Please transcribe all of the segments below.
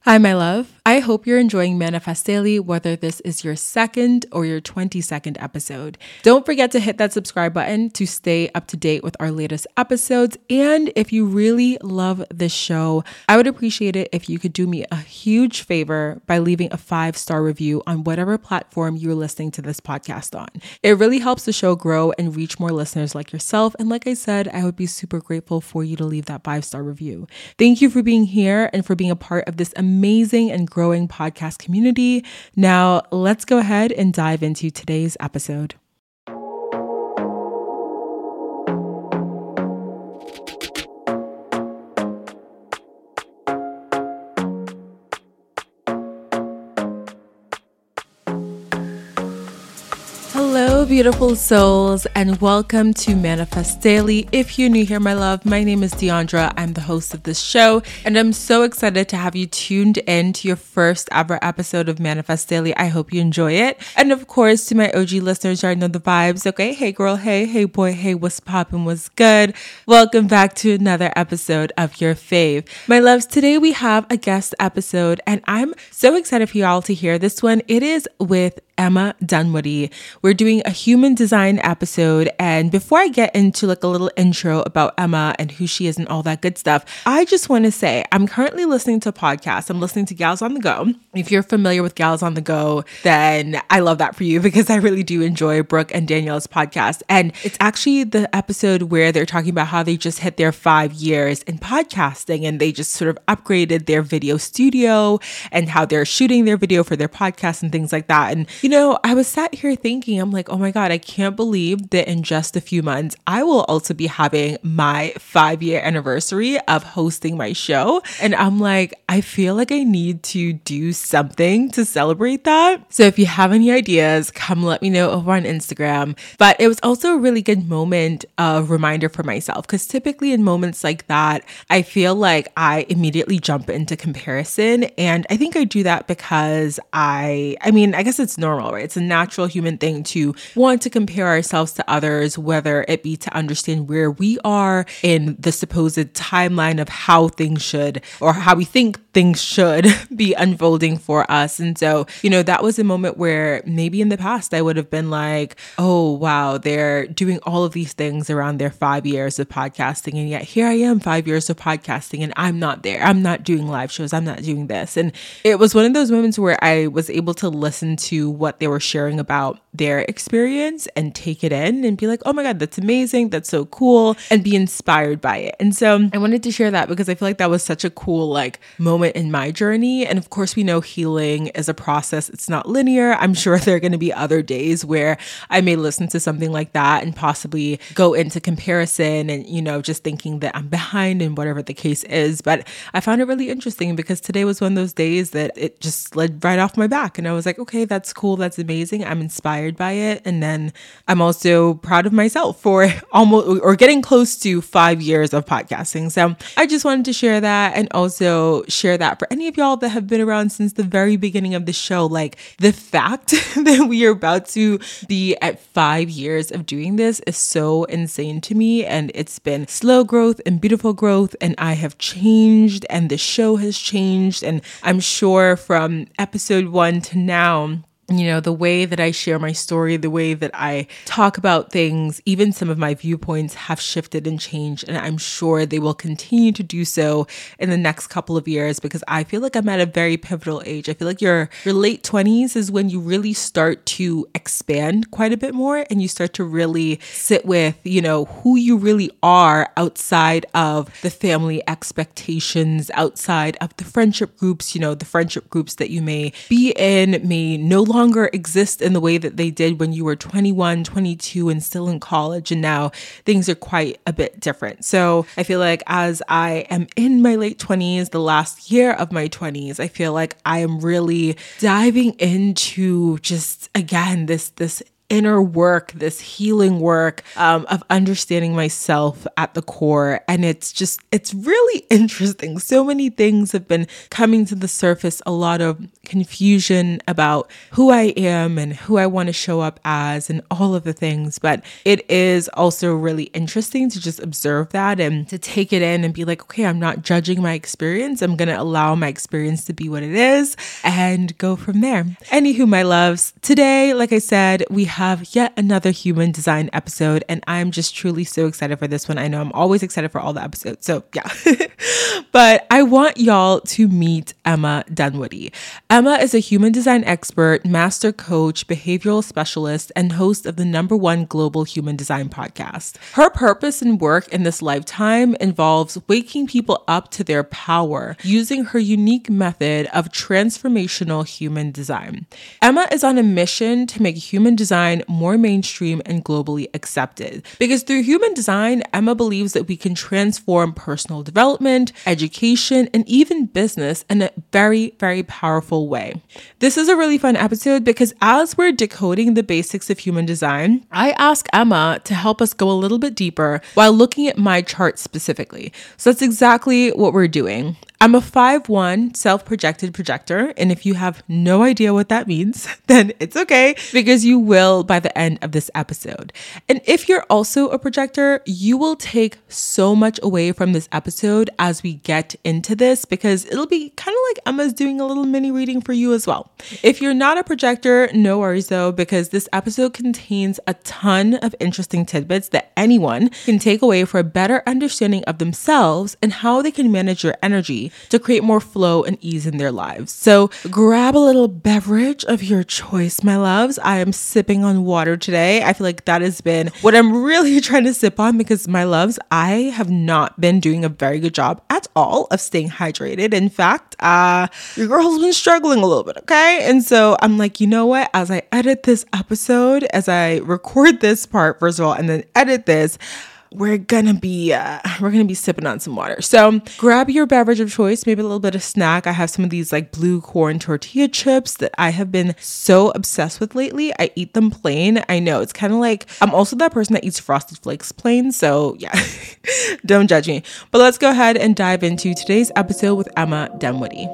Hi, my love. I hope you're enjoying Manifest Daily, whether this is your second or your 22nd episode. Don't forget to hit that subscribe button to stay up to date with our latest episodes. And if you really love this show, I would appreciate it if you could do me a huge favor by leaving a 5-star review on whatever platform you're listening to this podcast on. It really helps the show grow and reach more listeners like yourself. And like I said, I would be super grateful for you to leave that 5-star review. Thank you for being here and for being a part of this amazing and growing podcast community. Now, let's go ahead and dive into today's episode. Hello, beautiful souls, and welcome to Manifest Daily. If you're new here, my love, my name is Deandra. I'm the host of this show, and I'm so excited to have you tuned in to your first ever episode of Manifest Daily. I hope you enjoy it. And of course, to my OG listeners, you already know the vibes, okay? Hey girl, hey boy, hey, what's poppin', what's good? Welcome back to another episode of your fave. My loves, today we have a guest episode, and I'm so excited for you all to hear this one. It is with Emma Dunwoody. We're doing a human design episode, and before I get into like a little intro about Emma and who she is and all that good stuff, I just want to say I'm currently listening to a podcast. I'm listening to Gals on the Go. If you're familiar with Gals on the Go, then I love that for you because I really do enjoy Brooke and Danielle's podcast. And it's actually the episode where they're talking about how they just hit their 5 years in podcasting and they just sort of upgraded their video studio and how they're shooting their video for their podcast and things like that. And you know, I was sat here thinking, I'm like, oh my God, I can't believe that in just a few months, I will also be having my 5-year anniversary of hosting my show. And I'm like, I feel like I need to do something to celebrate that. So if you have any ideas, come let me know over on Instagram. But it was also a really good moment, a reminder for myself, because typically in moments like that, I feel like I immediately jump into comparison. And I think I do that because I guess it's normal. Right? It's a natural human thing to want to compare ourselves to others, whether it be to understand where we are in the supposed timeline of how things should, or how we think things should be unfolding for us. And so, you know, that was a moment where maybe in the past I would have been like, oh, wow, they're doing all of these things around their 5 years of podcasting. And yet here I am, 5 years of podcasting, and I'm not there. I'm not doing live shows. I'm not doing this. And it was one of those moments where I was able to listen to what they were sharing about their experience and take it in and be like, oh my God, that's amazing. That's so cool. And be inspired by it. And so I wanted to share that because I feel like that was such a cool like moment in my journey. And of course, we know healing is a process. It's not linear. I'm sure there are going to be other days where I may listen to something like that and possibly go into comparison and, you know, just thinking that I'm behind in whatever the case is. But I found it really interesting because today was one of those days that it just slid right off my back. And I was like, okay, that's cool. That's amazing. I'm inspired by it. And then I'm also proud of myself for almost or getting close to 5 years of podcasting. So I just wanted to share that and also share that for any of y'all that have been around since the very beginning of the show. Like the fact that we are about to be at 5 years of doing this is so insane to me. And it's been slow growth and beautiful growth. And I have changed and the show has changed. And I'm sure from episode 1 to now, you know, the way that I share my story, the way that I talk about things, even some of my viewpoints have shifted and changed. And I'm sure they will continue to do so in the next couple of years because I feel like I'm at a very pivotal age. I feel like your late 20s is when you really start to expand quite a bit more and you start to really sit with, you know, who you really are outside of the family expectations, outside of the friendship groups, you know, the friendship groups that you may be in may no longer exist in the way that they did when you were 21, 22 and still in college. And now things are quite a bit different. So I feel like as I am in my late 20s, the last year of my 20s, I feel like I am really diving into just, again, this inner work, this healing work of understanding myself at the core. And it's really interesting. So many things have been coming to the surface, a lot of confusion about who I am and who I want to show up as and all of the things. But it is also really interesting to just observe that and to take it in and be like, okay, I'm not judging my experience. I'm going to allow my experience to be what it is and go from there. Anywho, my loves, today, like I said, we have yet another human design episode, and I'm just truly so excited for this one. I know I'm always excited for all the episodes, so yeah. But I want y'all to meet Emma Dunwoody. Emma is a human design expert, master coach, behavioral specialist, and host of the #1 global human design podcast. Her purpose and work in this lifetime involves waking people up to their power using her unique method of transformational human design. Emma is on a mission to make human design more mainstream and globally accepted. Because through human design, Emma believes that we can transform personal development, education, and even business in a very, very powerful way. This is a really fun episode because as we're decoding the basics of human design, I ask Emma to help us go a little bit deeper while looking at my chart specifically. So that's exactly what we're doing. I'm a 5/1 self-projected projector, and if you have no idea what that means, then it's okay because you will by the end of this episode. And if you're also a projector, you will take so much away from this episode as we get into this because it'll be kind of like Emma's doing a little mini reading for you as well. If you're not a projector, no worries though, because this episode contains a ton of interesting tidbits that anyone can take away for a better understanding of themselves and how they can manage your energy to create more flow and ease in their lives. So grab a little beverage of your choice, my loves. I am sipping on water today. I feel like that has been what I'm really trying to sip on because, my loves, I have not been doing a very good job at all of staying hydrated. In fact, your girl's been struggling a little bit, okay? And so I'm like, you know what? As I edit this episode, as I record this part, first of all, and then edit this, we're gonna be sipping on some water. So grab your beverage of choice, maybe a little bit of snack. I have some of these like blue corn tortilla chips that I have been so obsessed with lately. I eat them plain. I know it's kind of like, I'm also that person that eats Frosted Flakes plain. So yeah, don't judge me. But let's go ahead and dive into today's episode with Emma Dunwoody.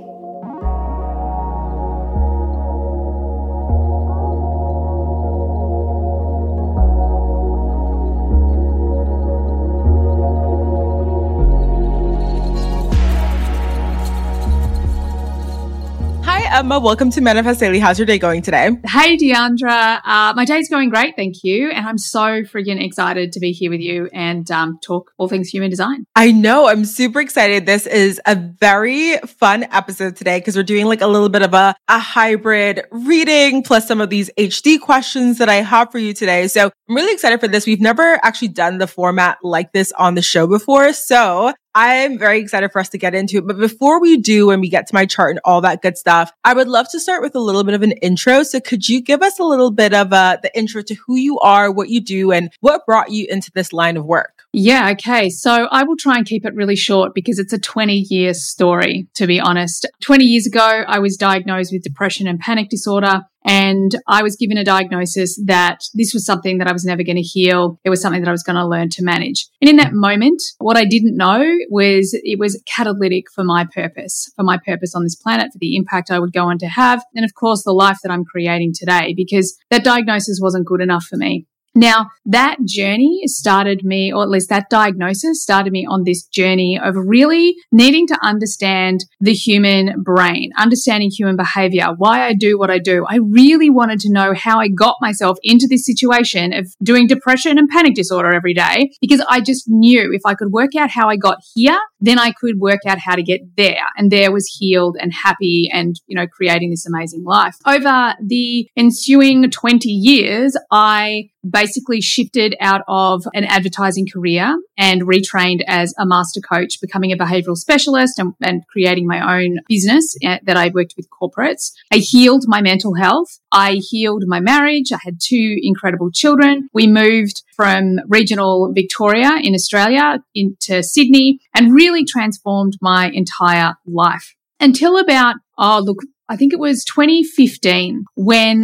Emma, welcome to Manifest Daily. How's your day going today? Hey, Deandra. My day's going great, thank you. And I'm so friggin' excited to be here with you and talk all things human design. I know. I'm super excited. This is a very fun episode today because we're doing like a little bit of a hybrid reading plus some of these HD questions that I have for you today. So I'm really excited for this. We've never actually done the format like this on the show before. So I'm very excited for us to get into it. But before we do, and we get to my chart and all that good stuff, I would love to start with a little bit of an intro. So could you give us a little bit of the intro to who you are, what you do, and what brought you into this line of work? Yeah, okay. So I will try and keep it really short because it's a 20-year story, to be honest. 20 years ago, I was diagnosed with depression and panic disorder. And I was given a diagnosis that this was something that I was never going to heal. It was something that I was going to learn to manage. And in that moment, what I didn't know was it was catalytic for my purpose on this planet, for the impact I would go on to have. And of course, the life that I'm creating today, because that diagnosis wasn't good enough for me. Now, that journey started me, or at least that diagnosis started me on this journey of really needing to understand the human brain, understanding human behavior, why I do what I do. I really wanted to know how I got myself into this situation of doing depression and panic disorder every day, because I just knew if I could work out how I got here, then I could work out how to get there. And there was healed and happy and, creating this amazing life. Over the ensuing 20 years, I basically shifted out of an advertising career and retrained as a master coach, becoming a behavioral specialist and creating my own business that I worked with corporates. I healed my mental health. I healed my marriage. I had 2 incredible children. We moved from regional Victoria in Australia into Sydney and really transformed my entire life until about, I think it was 2015 when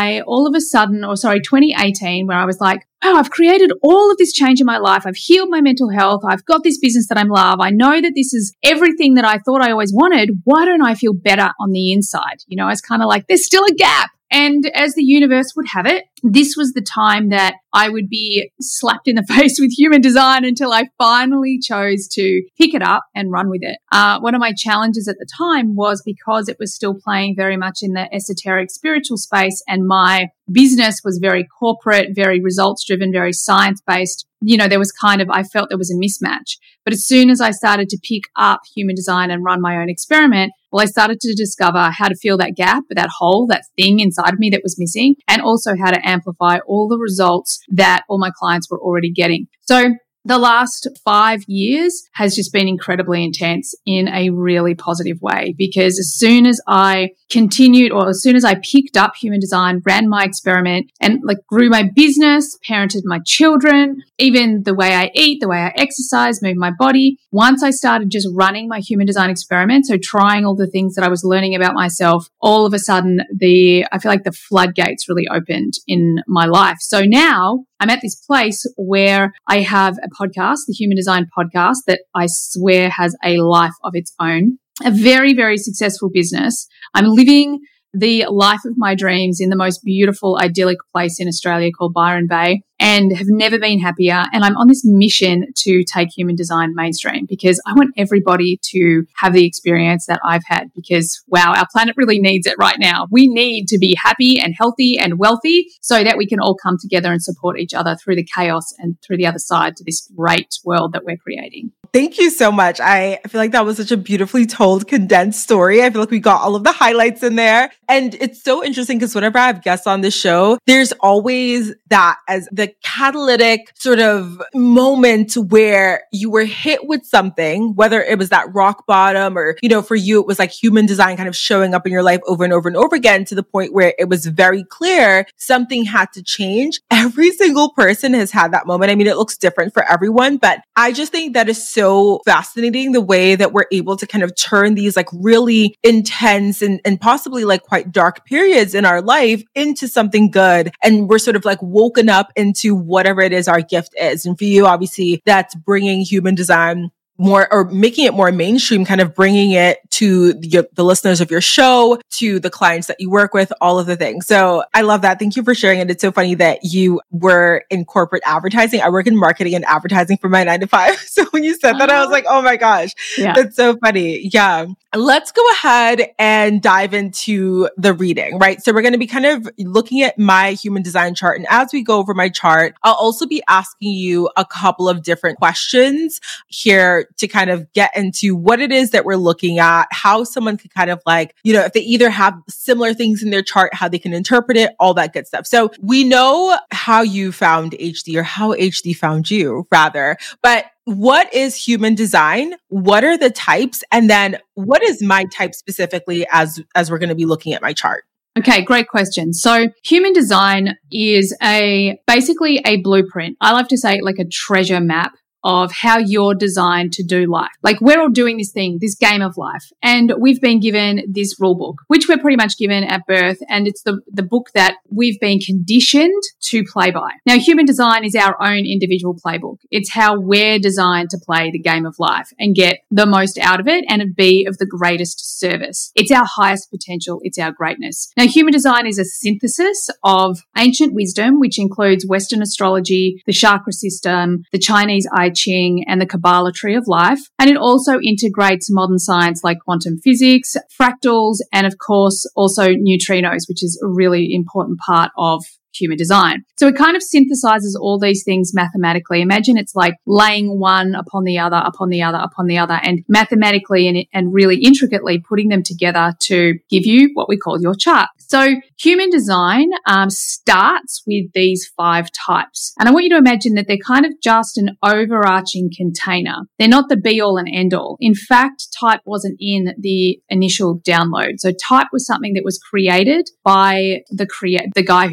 2018, where I was like, wow, I've created all of this change in my life. I've healed my mental health. I've got this business that I love. I know that this is everything that I thought I always wanted. Why don't I feel better on the inside? I was kind of like, there's still a gap. And as the universe would have it, this was the time that I would be slapped in the face with human design until I finally chose to pick it up and run with it. One of my challenges at the time was because it was still playing very much in the esoteric spiritual space, and my business was very corporate, very results driven, very science based. There was I felt there was a mismatch. But as soon as I started to pick up human design and run my own experiment, I started to discover how to fill that gap, that hole, that thing inside of me that was missing, and also how to amplify all the results that all my clients were already getting. So the last 5 years has just been incredibly intense in a really positive way, because as soon as I picked up human design, ran my experiment and grew my business, parented my children, even the way I eat, the way I exercise, move my body. Once I started just running my human design experiment, so trying all the things that I was learning about myself, all of a sudden I feel like the floodgates really opened in my life. So now I'm at this place where I have a podcast, the Human Design Podcast, that I swear has a life of its own, a very, very successful business. I'm living the life of my dreams in the most beautiful, idyllic place in Australia called Byron Bay, and have never been happier. And I'm on this mission to take human design mainstream, because I want everybody to have the experience that I've had, because wow, our planet really needs it right now. We need to be happy and healthy and wealthy so that we can all come together and support each other through the chaos and through the other side to this great world that we're creating. Thank you so much. I feel like that was such a beautifully told, condensed story. I feel like we got all of the highlights in there. And it's so interesting because whenever I have guests on the show, there's always that as the catalytic sort of moment where you were hit with something, whether it was that rock bottom or, for you, it was like human design kind of showing up in your life over and over and over again, to the point where it was very clear something had to change. Every single person has had that moment. I mean, it looks different for everyone, but I just think that is so fascinating, the way that we're able to kind of turn these really intense and possibly quite dark periods in our life into something good. And we're sort of woken up into whatever it is our gift is. And for you, obviously, that's bringing human design more, or making it more mainstream, kind of bringing it to the listeners of your show, to the clients that you work with, all of the things. So I love that. Thank you for sharing it. It's so funny that you were in corporate advertising. I work in marketing and advertising for my 9 to 5. So when you said that, I was like, oh my gosh, That's so funny. Yeah. Let's go ahead and dive into the reading, right? So we're going to be kind of looking at my human design chart. And as we go over my chart, I'll also be asking you a couple of different questions here to kind of get into what it is that we're looking at, how someone could kind of if they either have similar things in their chart, how they can interpret it, all that good stuff. So we know how you found HD, or how HD found you rather, but what is human design? What are the types? And then what is my type specifically as we're going to be looking at my chart? Okay, great question. So human design is basically a blueprint. I like to say a treasure map of how you're designed to do life. We're all doing this thing, this game of life. And we've been given this rule book, which we're pretty much given at birth. And it's the book that we've been conditioned to play by. Now, human design is our own individual playbook. It's how we're designed to play the game of life and get the most out of it and be of the greatest service. It's our highest potential. It's our greatness. Now, human design is a synthesis of ancient wisdom, which includes Western astrology, the chakra system, the Chinese I Ching, and the Kabbalah tree of life. And it also integrates modern science like quantum physics, fractals, and of course also neutrinos, which is a really important part of human design. So it kind of synthesizes all these things mathematically. Imagine it's like laying one upon the other, upon the other, upon the other, and mathematically and really intricately putting them together to give you what we call your chart. So human design starts with these 5 types. And I want you to imagine that they're kind of just an overarching container. They're not the be all and end all. In fact, type wasn't in the initial download. So type was something that was created by the guy who channeled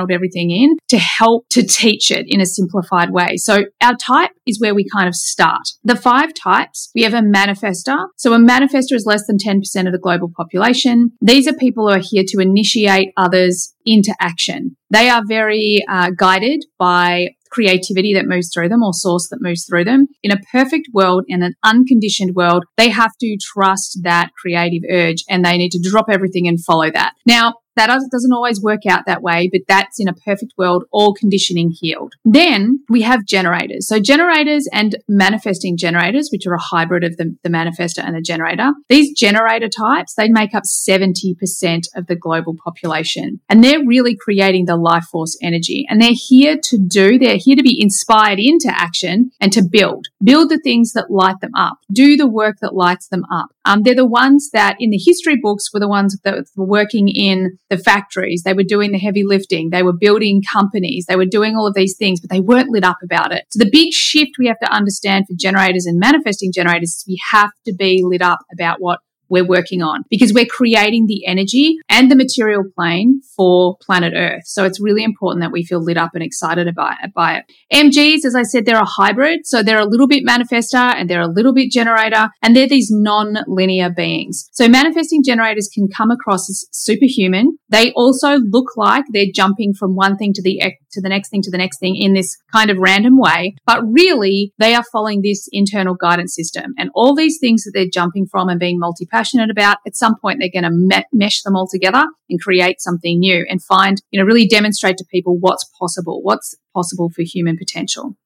channeled everything in to help to teach it in a simplified way. So our type is where we kind of start. The 5 types, we have a manifestor. So a manifestor is less than 10% of the global population. These are people who are here to initiate others into action. They are very guided by creativity that moves through them or source that moves through them. In a perfect world, in an unconditioned world, they have to trust that creative urge and they need to drop everything and follow that. Now, that doesn't always work out that way, but that's in a perfect world, all conditioning healed. Then we have generators. So generators and manifesting generators, which are a hybrid of the manifestor and the generator. These generator types, they make up 70% of the global population. And they're really creating the life force energy. And they're here to be inspired into action and to build the things that light them up, do the work that lights them up. They're the ones that in the history books were the ones that were working in the factories. They were doing the heavy lifting. They were building companies. They were doing all of these things, but they weren't lit up about it. So the big shift we have to understand for generators and manifesting generators is we have to be lit up about what we're working on because we're creating the energy and the material plane for planet Earth. So it's really important that we feel lit up and excited by it. MGs, as I said, they're a hybrid. So they're a little bit manifestor and they're a little bit generator and they're these non-linear beings. So manifesting generators can come across as superhuman. They also look like they're jumping from one thing to the next thing to the next thing in this kind of random way. But really, they are following this internal guidance system. And all these things that they're jumping from and being multi-passionate about, at some point, they're going to mesh them all together and create something new and find, really demonstrate to people what's possible for human potential.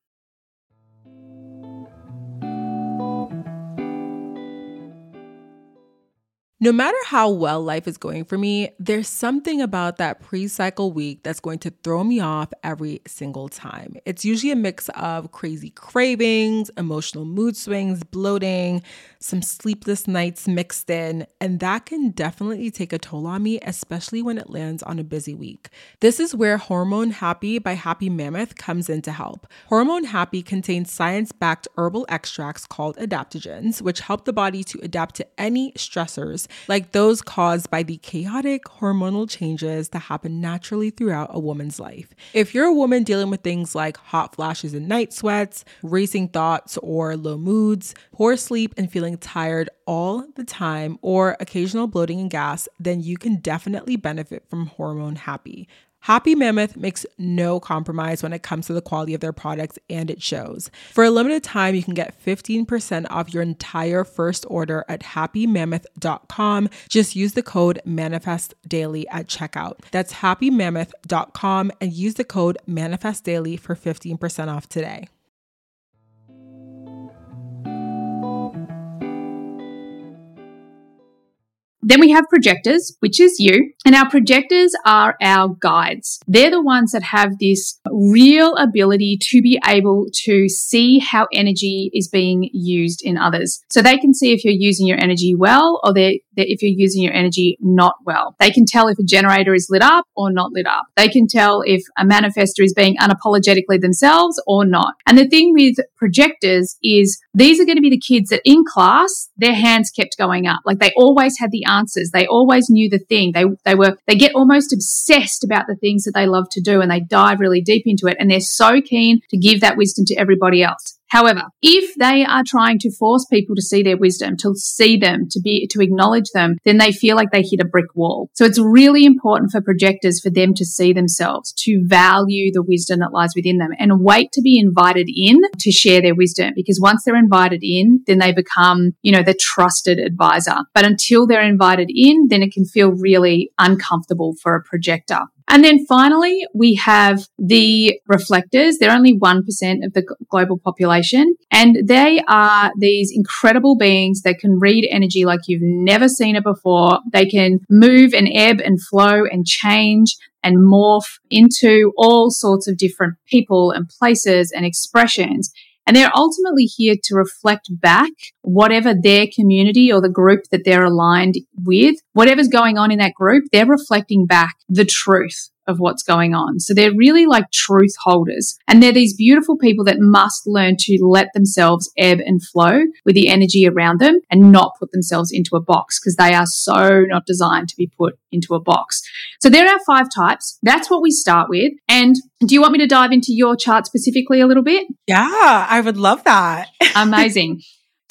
No matter how well life is going for me, there's something about that pre-cycle week that's going to throw me off every single time. It's usually a mix of crazy cravings, emotional mood swings, bloating, some sleepless nights mixed in, and that can definitely take a toll on me, especially when it lands on a busy week. This is where Hormone Happy by Happy Mammoth comes in to help. Hormone Happy contains science-backed herbal extracts called adaptogens, which help the body to adapt to any stressors like those caused by the chaotic hormonal changes that happen naturally throughout a woman's life. If you're a woman dealing with things like hot flashes and night sweats, racing thoughts or low moods, poor sleep and feeling tired all the time, or occasional bloating and gas, then you can definitely benefit from Hormone Happy. Happy Mammoth makes no compromise when it comes to the quality of their products, and it shows. For a limited time, you can get 15% off your entire first order at happymammoth.com. Just use the code ManifestDaily at checkout. That's happymammoth.com and use the code ManifestDaily for 15% off today. Then we have projectors, which is you. And our projectors are our guides. They're the ones that have this real ability to be able to see how energy is being used in others. So they can see if you're using your energy well or if you're using your energy not well. They can tell if a generator is lit up or not lit up. They can tell if a manifestor is being unapologetically themselves or not. And the thing with projectors is these are going to be the kids that in class, their hands kept going up. Like they always had the answers. They always knew the thing. They get almost obsessed about the things that they love to do and they dive really deep into it. And they're so keen to give that wisdom to everybody else. However, if they are trying to force people to see their wisdom, to see them, to acknowledge them, then they feel like they hit a brick wall. So it's really important for projectors for them to see themselves, to value the wisdom that lies within them and wait to be invited in to share their wisdom. Because once they're invited in, then they become, the trusted advisor. But until they're invited in, then it can feel really uncomfortable for a projector. And then finally, we have the reflectors. They're only 1% of the global population. And they are these incredible beings that can read energy like you've never seen it before. They can move and ebb and flow and change and morph into all sorts of different people and places and expressions. And they're ultimately here to reflect back whatever their community or the group that they're aligned with, whatever's going on in that group, they're reflecting back the truth of what's going on. So they're really like truth holders. And they're these beautiful people that must learn to let themselves ebb and flow with the energy around them and not put themselves into a box, because they are so not designed to be put into a box. So there are 5 types. That's what we start with. And do you want me to dive into your chart specifically a little bit? Yeah, I would love that. Amazing.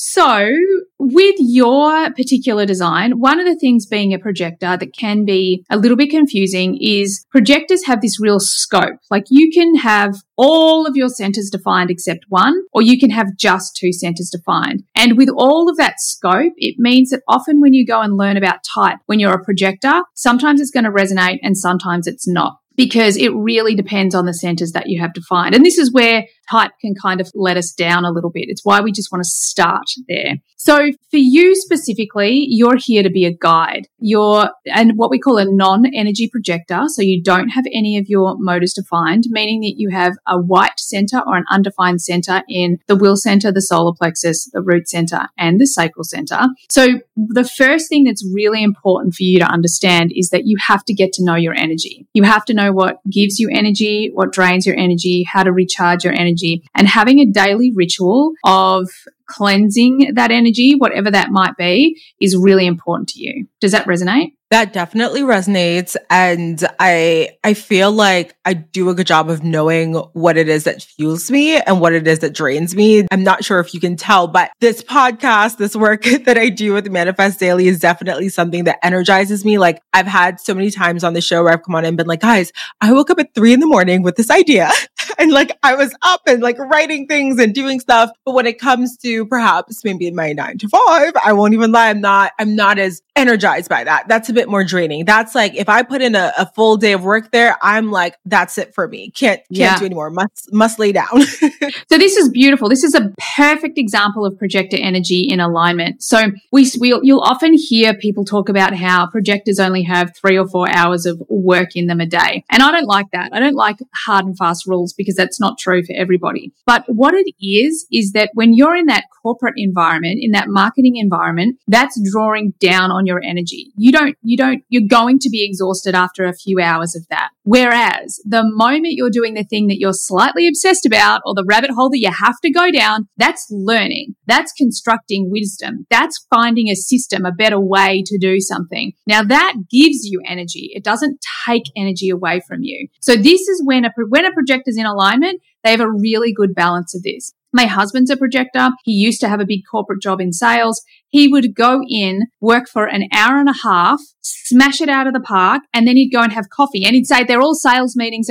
So with your particular design, one of the things being a projector that can be a little bit confusing is projectors have this real scope. Like you can have all of your centers defined except one, or you can have just 2 centers defined. And with all of that scope, it means that often when you go and learn about type, when you're a projector, sometimes it's going to resonate and sometimes it's not, because it really depends on the centers that you have defined. And this is where type can kind of let us down a little bit. It's why we just want to start there. So for you specifically, you're here to be a guide. You're what we call a non-energy projector. So you don't have any of your motors defined, meaning that you have a white center or an undefined center in the will center, the solar plexus, the root center, and the sacral center. So the first thing that's really important for you to understand is that you have to get to know your energy. You have to know what gives you energy, what drains your energy, how to recharge your energy, and having a daily ritual of cleansing that energy, whatever that might be, is really important to you. Does that resonate? That definitely resonates. And I feel like I do a good job of knowing what it is that fuels me and what it is that drains me. I'm not sure if you can tell, but this podcast, this work that I do with Manifest Daily is definitely something that energizes me. Like I've had so many times on the show where I've come on and been like, guys, I woke up at 3 a.m. with this idea. And like I was up and like writing things and doing stuff. But when it comes to perhaps maybe my 9 to 5, I won't even lie, I'm not as energized by that. That's a bit more draining. That's like if I put in a full day of work there, I'm like, that's it for me. Can't do anymore. Must lay down. So this is beautiful. This is a perfect example of projector energy in alignment. So you'll often hear people talk about how projectors only have 3 or 4 hours of work in them a day. And I don't like that. I don't like hard and fast rules because that's not true for everybody. But what it is that when you're in that corporate environment, in that marketing environment, that's drawing down on your energy. You're going to be exhausted after a few hours of that. Whereas the moment you're doing the thing that you're slightly obsessed about or the rabbit hole that you have to go down, that's learning. That's constructing wisdom. That's finding a system, a better way to do something. Now that gives you energy. It doesn't take energy away from you. So this is when a projector's in alignment, they have a really good balance of this. My husband's a projector. He used to have a big corporate job in sales. He would go in, work for an hour and a half, smash it out of the park, and then he'd go and have coffee. And he'd say, they're all sales meetings.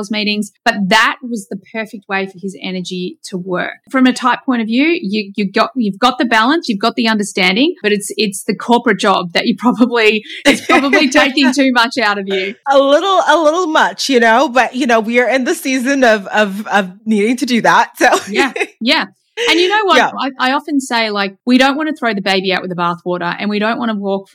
But that was the perfect way for his energy to work. From a type point of view, you've got the balance, you've got the understanding, but it's the corporate job that it's probably taking too much out of you. A little much, but we are in the season of needing to do that. So yeah. And you know what? Yeah. I often say, like, we don't want to throw the baby out with the bathwater, and we don't want to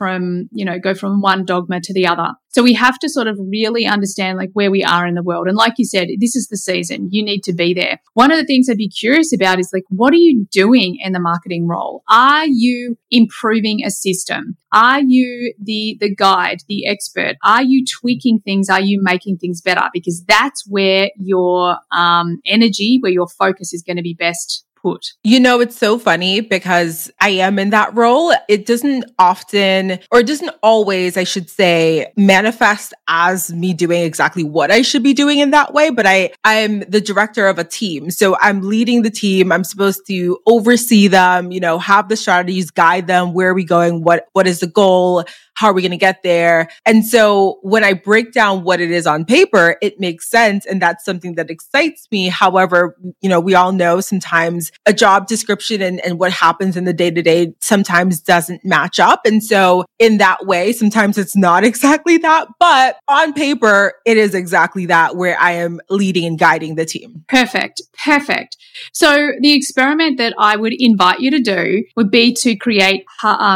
go from one dogma to the other. So we have to sort of really understand like where we are in the world. And like you said, this is the season. You need to be there. One of the things I'd be curious about is like, what are you doing in the marketing role? Are you improving a system? Are you the guide, the expert? Are you tweaking things? Are you making things better? Because that's where your energy, where your focus is going to be best put. It's so funny because I am in that role. It doesn't often, or it doesn't always, I should say, manifest as me doing exactly what I should be doing in that way. But I'm the director of a team. So I'm leading the team. I'm supposed to oversee them, have the strategies, guide them. Where are we going? What is the goal? How are we going to get there? And so when I break down what it is on paper, it makes sense. And that's something that excites me. However, we all know sometimes a job description and what happens in the day-to-day sometimes doesn't match up. And so in that way, sometimes it's not exactly that, but on paper, it is exactly that, where I am leading and guiding the team. Perfect. So the experiment that I would invite you to do would be to create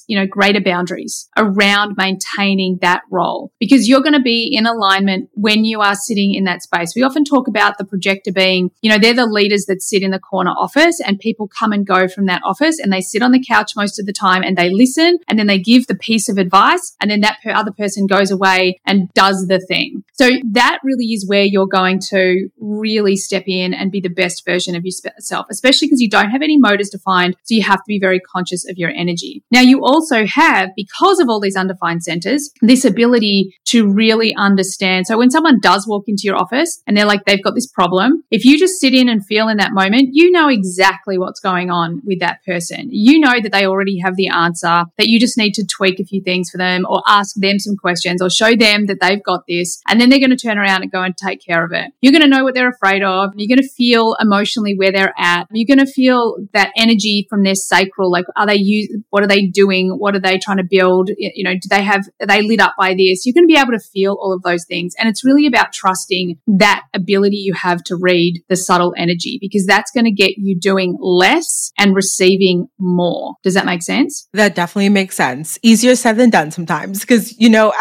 greater boundaries around maintaining that role, because you're going to be in alignment when you are sitting in that space. We often talk about the projector being, they're the leaders that sit in the corner office, and people come and go from that office and they sit on the couch most of the time and they listen, and then they give the piece of advice, and then that other person goes away and does the thing. So that really is where you're going to really step in and be the best version of yourself, especially because you don't have any motors defined. So you have to be very conscious of your energy. Now, you also have, because of all these undefined centers, this ability to really understand. So when someone does walk into your office and they're like, they've got this problem, if you just sit in and feel in that moment, you know exactly what's going on with that person. You know that they already have the answer, that you just need to tweak a few things for them or ask them some questions or show them that they've got this, and then they're going to turn around and go and take care of it. You're going to know what they're afraid of. You're going to feel emotionally where they're at. You're going to feel that energy from their sacral. Like, what are they doing? What are they trying to build? Are they lit up by this? You're going to be able to feel all of those things. And it's really about trusting that ability you have to read the subtle energy, because that's going to get you doing less and receiving more. Does that make sense? That definitely makes sense. Easier said than done sometimes, because,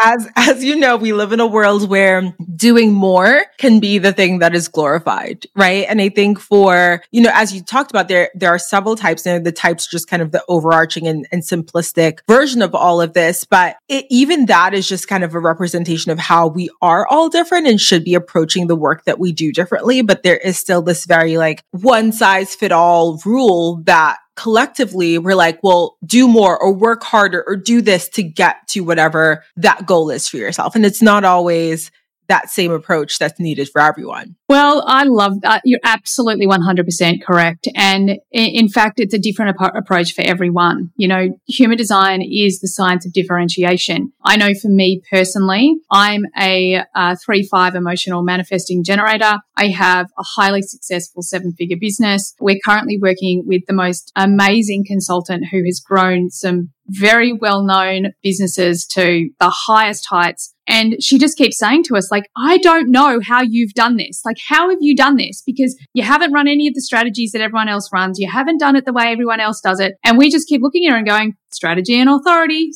as you know, we live in a world where doing more can be the thing that is glorified, right? And I think for, as you talked about, there are several types, and the types are just kind of the overarching and simplistic version of all of this. But even that is just kind of a representation of how we are all different and should be approaching the work that we do differently. But there is still this very one size fit all rule that collectively we're like, well, do more or work harder or do this to get to whatever that goal is for yourself. And it's not always that same approach that's needed for everyone. Well, I love that. You're absolutely 100% correct. And in fact, it's a different approach for everyone. Human design is the science of differentiation. I know for me personally, I'm a 3-5 emotional manifesting generator. I have a highly successful 7-figure business. We're currently working with the most amazing consultant who has grown some very well-known businesses to the highest heights. And she just keeps saying to us, I don't know how you've done this. How have you done this? Because you haven't run any of the strategies that everyone else runs. You haven't done it the way everyone else does it. And we just keep looking at her and going, strategy and authority,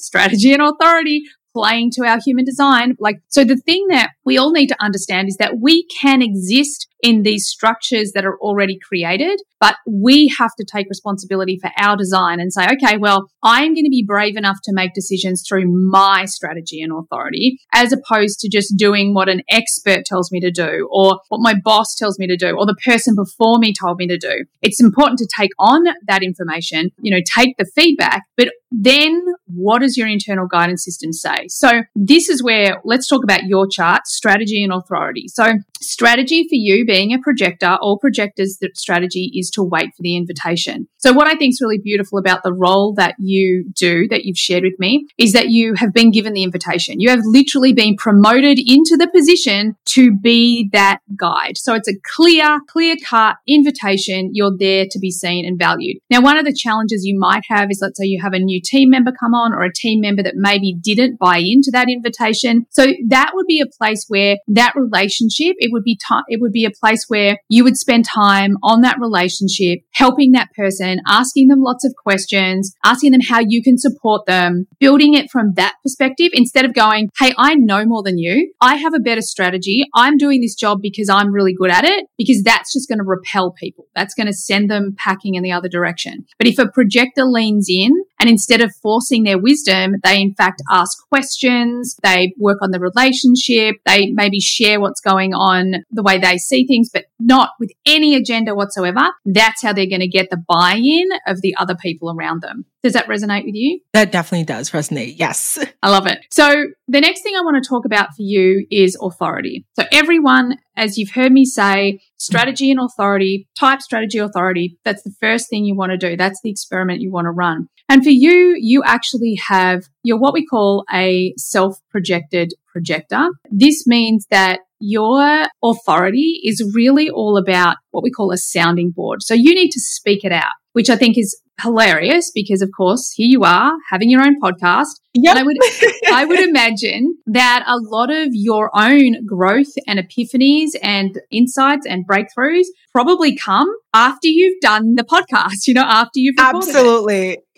playing to our human design. So the thing that we all need to understand is that we can exist in these structures that are already created, but we have to take responsibility for our design and say, okay, well, I'm going to be brave enough to make decisions through my strategy and authority, as opposed to just doing what an expert tells me to do or what my boss tells me to do or the person before me told me to do. It's important to take on that information, take the feedback, but then what does your internal guidance system say? So this is where, let's talk about your chart, strategy and authority. So strategy for you being a projector, all projectors, the strategy is to wait for the invitation. So what I think is really beautiful about the role that you do, that you've shared with me, is that you have been given the invitation. You have literally been promoted into the position to be that guide. So it's a clear-cut invitation. You're there to be seen and valued. Now, one of the challenges you might have is, let's say you have a new team member come on, or a team member that maybe didn't buy into that invitation. So that would be a place where that relationship, it would be a place where you would spend time on that relationship, helping that person, asking them lots of questions, asking them how you can support them, building it from that perspective instead of going, hey, I know more than you. I have a better strategy. I'm doing this job because I'm really good at it, because that's just going to repel people. That's going to send them packing in the other direction. But if a projector leans in and instead of forcing their wisdom, they in fact ask questions, they work on the relationship, they maybe share what's going on, the way they see things, but not with any agenda whatsoever, that's how they're going to get the buy-in of the other people around them. Does that resonate with you? That definitely does resonate. Yes. I love it. So the next thing I want to talk about for you is authority. So everyone, as you've heard me say, strategy and authority, type strategy, authority, that's the first thing you want to do. That's the experiment you want to run. And for you, you actually have, you're what we call a self-projected projector. This means that your authority is really all about what we call a sounding board. So you need to speak it out, which I think is hilarious because, of course, here you are having your own podcast. Yep. And I would imagine that a lot of your own growth and epiphanies and insights and breakthroughs probably come after you've done the podcast, after you've recorded Absolutely. it.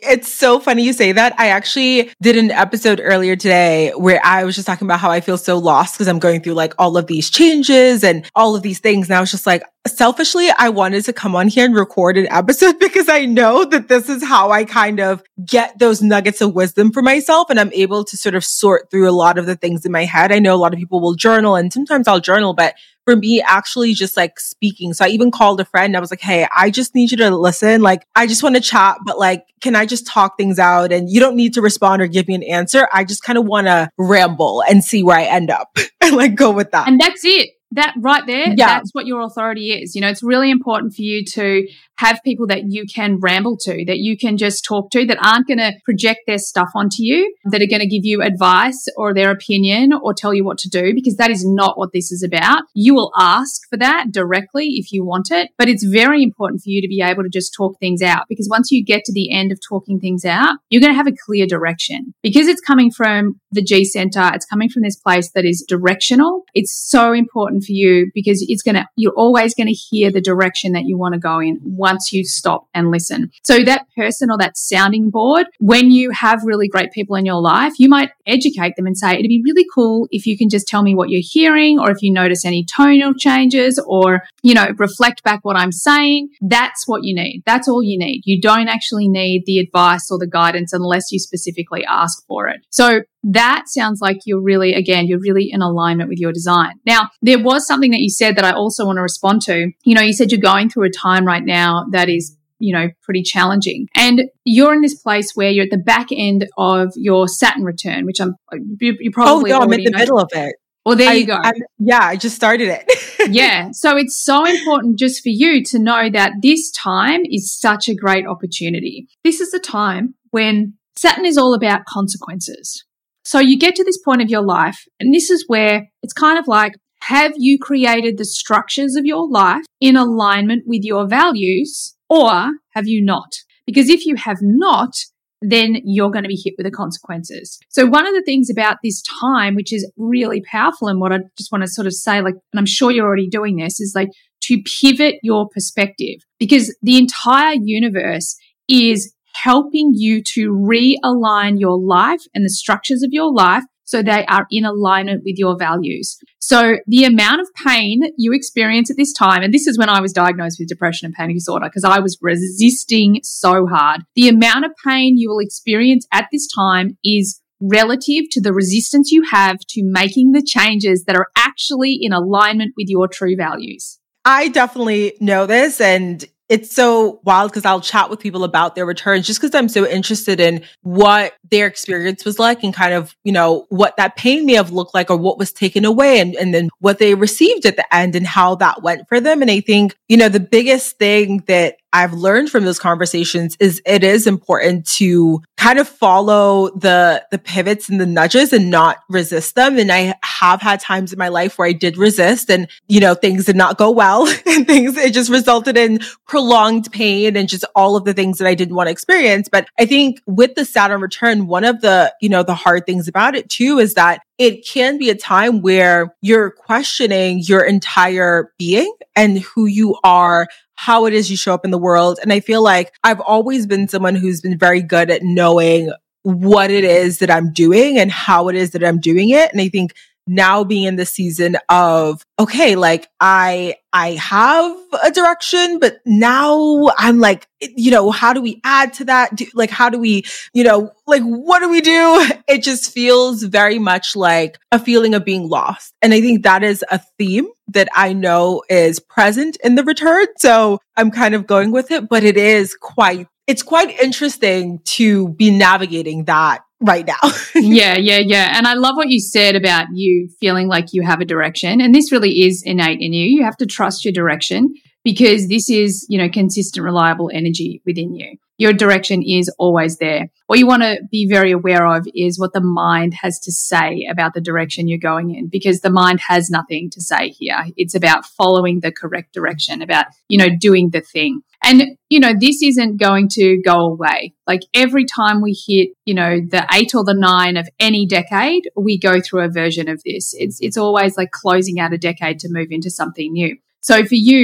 It's so funny you say that. I actually did an episode earlier today where I was just talking about how I feel so lost because I'm going through like all of these changes and all of these things. And I was just like, selfishly, I wanted to come on here and record an episode because I know that this is how I kind of get those nuggets of wisdom for myself. And I'm able to sort of sort through a lot of the things in my head. I know a lot of people will journal and sometimes I'll journal, but for me, actually just like speaking. So I even called a friend. I was like, hey, I just need you to listen. Like, I just want to chat, but like, can I just talk things out? And you don't need to respond or give me an answer. I just kind of want to ramble and see where I end up and like go with that. And that's it. That right there, that's what your authority is. You know, it's really important for you to have people that you can ramble to, that you can just talk to, that aren't going to project their stuff onto you, that are going to give you advice or their opinion or tell you what to do, because that is not what this is about. You will ask for that directly if you want it, but it's very important for you to be able to just talk things out, because once you get to the end of talking things out, you're going to have a clear direction. Because it's coming from the G Center, it's coming from this place that is directional. It's so important for you because you're always going to hear the direction that you want to go in once you stop and listen. So that person or that sounding board, when you have really great people in your life, you might educate them and say, it'd be really cool if you can just tell me what you're hearing, or if you notice any tonal changes, or, you know, reflect back what I'm saying. That's what you need. That's all you need. You don't actually need the advice or the guidance unless you specifically ask for it. So that sounds like you're really in alignment with your design. Now, there was something that you said that I also want to respond to. You know, you said you're going through a time right now that is, you know, pretty challenging. And you're in this place where you're at the back end of your Saturn return, which you probably I'm in the middle of it. Well, there you go. I just started it. Yeah. So it's so important just for you to know that this time is such a great opportunity. This is a time when Saturn is all about consequences. So you get to this point of your life, and this is where it's kind of like, have you created the structures of your life in alignment with your values, or have you not? Because if you have not, then you're going to be hit with the consequences. So one of the things about this time, which is really powerful, and what I just want to sort of say, like, and I'm sure you're already doing this, is like to pivot your perspective, because the entire universe is helping you to realign your life and the structures of your life so they are in alignment with your values. So the amount of pain that you experience at this time, and this is when I was diagnosed with depression and panic disorder because I was resisting so hard. The amount of pain you will experience at this time is relative to the resistance you have to making the changes that are actually in alignment with your true values. I definitely know this, and it's so wild because I'll chat with people about their returns just because I'm so interested in what their experience was like and kind of, you know, what that pain may have looked like or what was taken away and then what they received at the end and how that went for them. And I think, you know, the biggest thing that I've learned from those conversations is it is important to kind of follow the pivots and the nudges and not resist them. And I have had times in my life where I did resist and, you know, things did not go well and it just resulted in prolonged pain and just all of the things that I didn't want to experience. But I think with the Saturn return, one of the, you know, the hard things about it too is that it can be a time where you're questioning your entire being and who you are, how it is you show up in the world. And I feel like I've always been someone who's been very good at knowing what it is that I'm doing and how it is that I'm doing it. And I think now being in the season of, okay, like I have a direction, but now I'm like, you know, how do we add to that? How do we, you know, like, what do we do? It just feels very much like a feeling of being lost. And I think that is a theme that I know is present in the return. So I'm kind of going with it, but it's quite interesting to be navigating that right now. Yeah. And I love what you said about you feeling like you have a direction. And this really is innate in you. You have to trust your direction because this is, you know, consistent, reliable energy within you. Your direction is always there. What you want to be very aware of is what the mind has to say about the direction you're going in, because the mind has nothing to say here. It's about following the correct direction, about, you know, doing the thing. And, you know, this isn't going to go away. Like every time we hit, you know, the 8 or the 9 of any decade, we go through a version of this. It's always like closing out a decade to move into something new. So for you,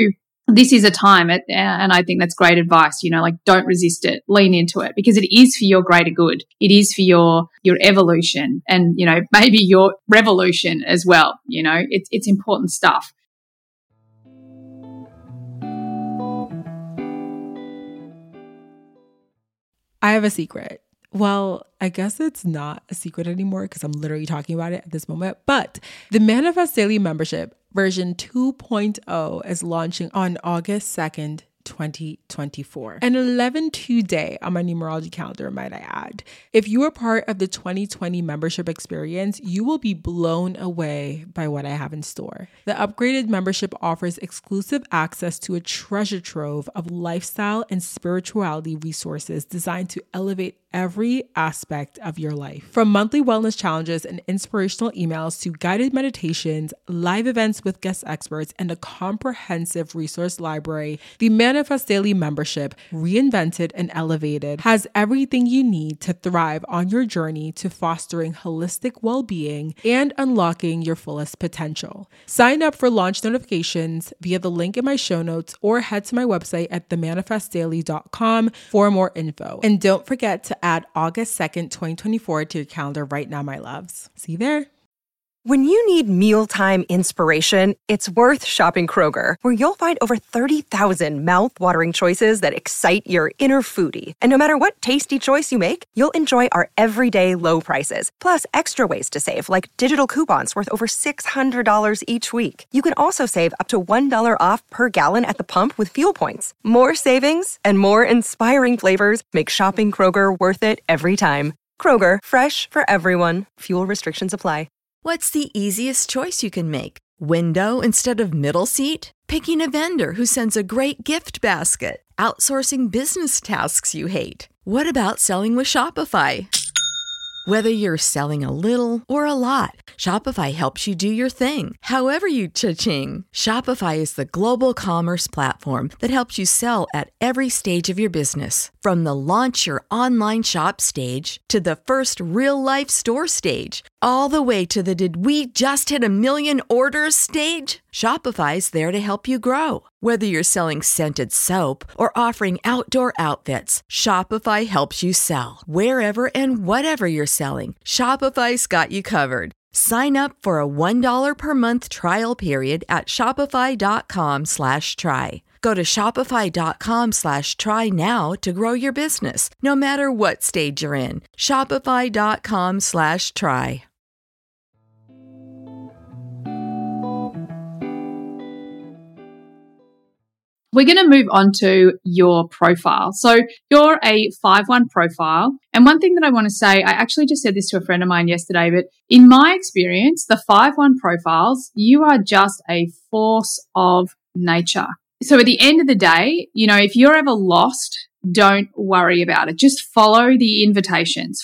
this is a time, and I think that's great advice, like don't resist it, lean into it, because it is for your greater good. It is for your evolution and, maybe your revolution as well. It's important stuff. I have a secret. Well, I guess it's not a secret anymore because I'm literally talking about it at this moment. But the Manifest Daily membership version 2.0 is launching on August 2nd, 2024. An 11-2 day on my numerology calendar, might I add. If you are part of the 2020 membership experience, you will be blown away by what I have in store. The upgraded membership offers exclusive access to a treasure trove of lifestyle and spirituality resources designed to elevate every aspect of your life. From monthly wellness challenges and inspirational emails to guided meditations, live events with guest experts, and a comprehensive resource library, the Manifest Daily membership, reinvented and elevated, has everything you need to thrive on your journey to fostering holistic well-being and unlocking your fullest potential. Sign up for launch notifications via the link in my show notes or head to my website at themanifestdaily.com for more info. And don't forget to add August 2nd, 2024 to your calendar right now, my loves. See you there. When you need mealtime inspiration, it's worth shopping Kroger, where you'll find over 30,000 mouth-watering choices that excite your inner foodie. And no matter what tasty choice you make, you'll enjoy our everyday low prices, plus extra ways to save, like digital coupons worth over $600 each week. You can also save up to $1 off per gallon at the pump with fuel points. More savings and more inspiring flavors make shopping Kroger worth it every time. Kroger, fresh for everyone. Fuel restrictions apply. What's the easiest choice you can make? Window instead of middle seat? Picking a vendor who sends a great gift basket? Outsourcing business tasks you hate? What about selling with Shopify? Whether you're selling a little or a lot, Shopify helps you do your thing, however you cha-ching. Shopify is the global commerce platform that helps you sell at every stage of your business. From the launch your online shop stage to the first real-life store stage, all the way to the did we just hit 1 million orders stage. Shopify's there to help you grow. Whether you're selling scented soap or offering outdoor outfits, Shopify helps you sell. Wherever and whatever you're selling, Shopify's got you covered. Sign up for a $1 per month trial period at shopify.com/try. Go to shopify.com/try now to grow your business, no matter what stage you're in. Shopify.com/try. We're going to move on to your profile. So you're a 5-1 profile. And one thing that I want to say, I actually just said this to a friend of mine yesterday, but in my experience, the 5-1 profiles, you are just a force of nature. So at the end of the day, if you're ever lost, don't worry about it. Just follow the invitations.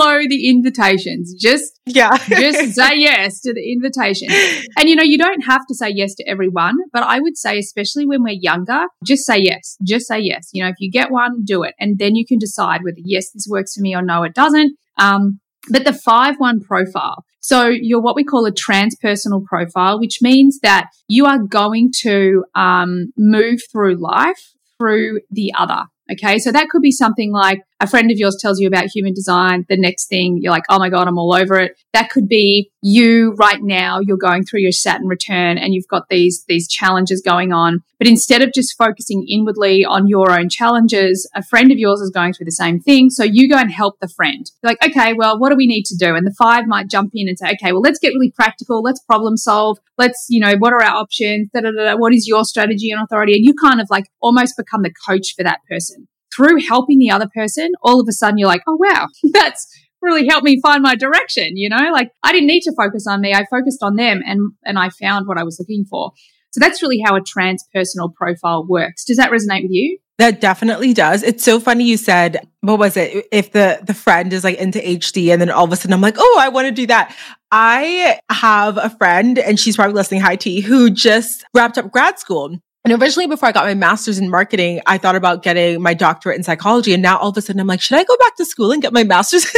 Just say yes to the invitation. And, you don't have to say yes to everyone, but I would say, especially when we're younger, just say yes. Just say yes. If you get one, do it. And then you can decide whether, yes, this works for me or no, it doesn't. But the 5-1 profile. So you're what we call a transpersonal profile, which means that you are going to move through life through the other. Okay, so that could be something like a friend of yours tells you about human design. The next thing you're like, oh my God, I'm all over it. That could be you right now, you're going through your Saturn return and you've got these challenges going on. But instead of just focusing inwardly on your own challenges, a friend of yours is going through the same thing. So you go and help the friend. You're like, okay, well, what do we need to do? And the 5 might jump in and say, okay, well, let's get really practical. Let's problem solve. Let's, what are our options? What is your strategy and authority? And you kind of like almost become the coach for that person. Through helping the other person, all of a sudden you're like, oh, wow, that's really helped me find my direction. Like I didn't need to focus on me. I focused on them and I found what I was looking for. So that's really how a transpersonal profile works. Does that resonate with you? That definitely does. It's so funny you said, what was it? If the friend is like into HD and then all of a sudden I'm like, oh, I want to do that. I have a friend and she's probably listening, hi T, who just wrapped up grad school. And originally, before I got my master's in marketing, I thought about getting my doctorate in psychology. And now all of a sudden I'm like, should I go back to school and get my master's in psychology?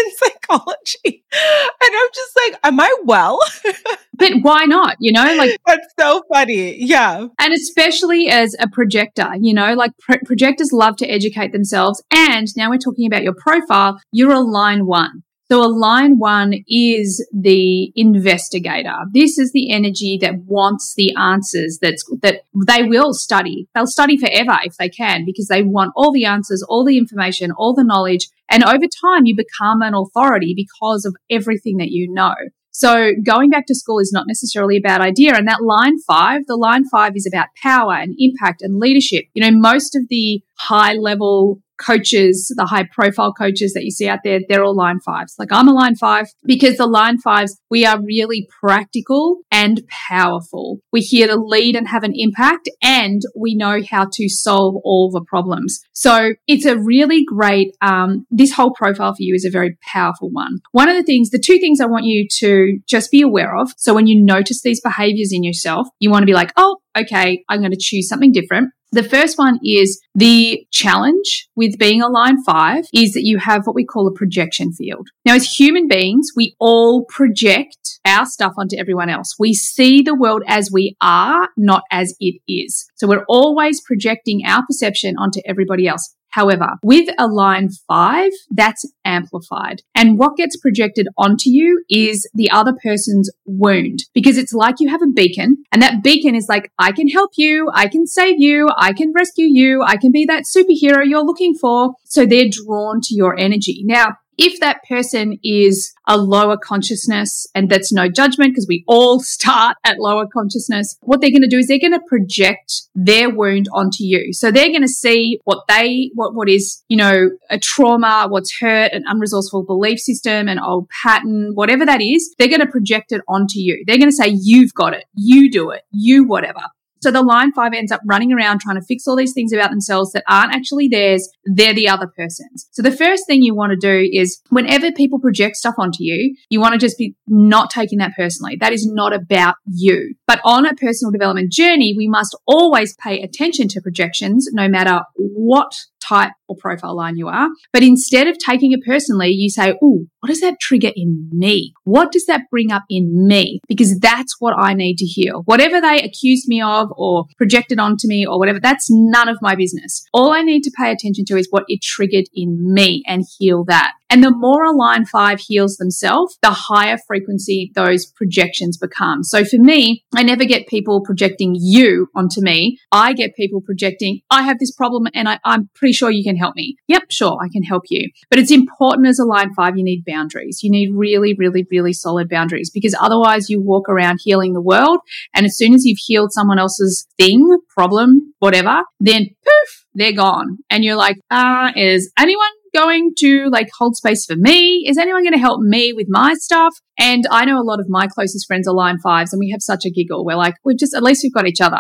psychology. And I'm just like, am I well? But why not? Like that's so funny. Yeah. And especially as a projector, like projectors love to educate themselves. And now we're talking about your profile. You're a line 1. So a line 1 is the investigator. This is the energy that wants the answers that they will study. They'll study forever if they can, because they want all the answers, all the information, all the knowledge. And over time, you become an authority because of everything that you know. So going back to school is not necessarily a bad idea. And that line 5, the line 5 is about power and impact and leadership. Most of the high level coaches, the high profile coaches that you see out there, they're all line 5s. Like I'm a line 5 because the line 5s, we are really practical and powerful. We're here to lead and have an impact, and we know how to solve all the problems. So it's a really great, this whole profile for you is a very powerful one. The 2 things I want you to just be aware of. So when you notice these behaviors in yourself, you want to be like, oh, okay, I'm going to choose something different. The first one is the challenge with being a line 5 is that you have what we call a projection field. Now, as human beings, we all project our stuff onto everyone else. We see the world as we are, not as it is. So we're always projecting our perception onto everybody else. However, with a line 5, that's amplified. And what gets projected onto you is the other person's wound, because it's like you have a beacon, and that beacon is like, I can help you, I can save you, I can rescue you, I can be that superhero you're looking for. So they're drawn to your energy. Now, if that person is a lower consciousness, and that's no judgment because we all start at lower consciousness, what they're going to do is they're going to project their wound onto you. So they're going to see what is, a trauma, what's hurt, an unresourceful belief system, an old pattern, whatever that is, they're going to project it onto you. They're going to say, you've got it, you do it, you whatever. So the line 5 ends up running around trying to fix all these things about themselves that aren't actually theirs. They're the other person's. So the first thing you want to do is whenever people project stuff onto you, you want to just be not taking that personally. That is not about you. But on a personal development journey, we must always pay attention to projections, no matter what type or profile line you are. But instead of taking it personally, you say, oh, what does that trigger in me? What does that bring up in me? Because that's what I need to heal. Whatever they accused me of or projected onto me or whatever, that's none of my business. All I need to pay attention to is what it triggered in me and heal that. And the more a line 5 heals themselves, the higher frequency those projections become. So for me, I never get people projecting you onto me. I get people projecting, I have this problem and I'm pretty sure you can help me. Yep, sure, I can help you. But it's important as a line 5, you need boundaries. You need really, really, really solid boundaries, because otherwise you walk around healing the world. And as soon as you've healed someone else's thing, problem, whatever, then poof, they're gone. And you're like, is anyone going to hold space for me? Is anyone going to help me with my stuff? And I know a lot of my closest friends are line 5s, and we have such a giggle. We're like, at least we've got each other,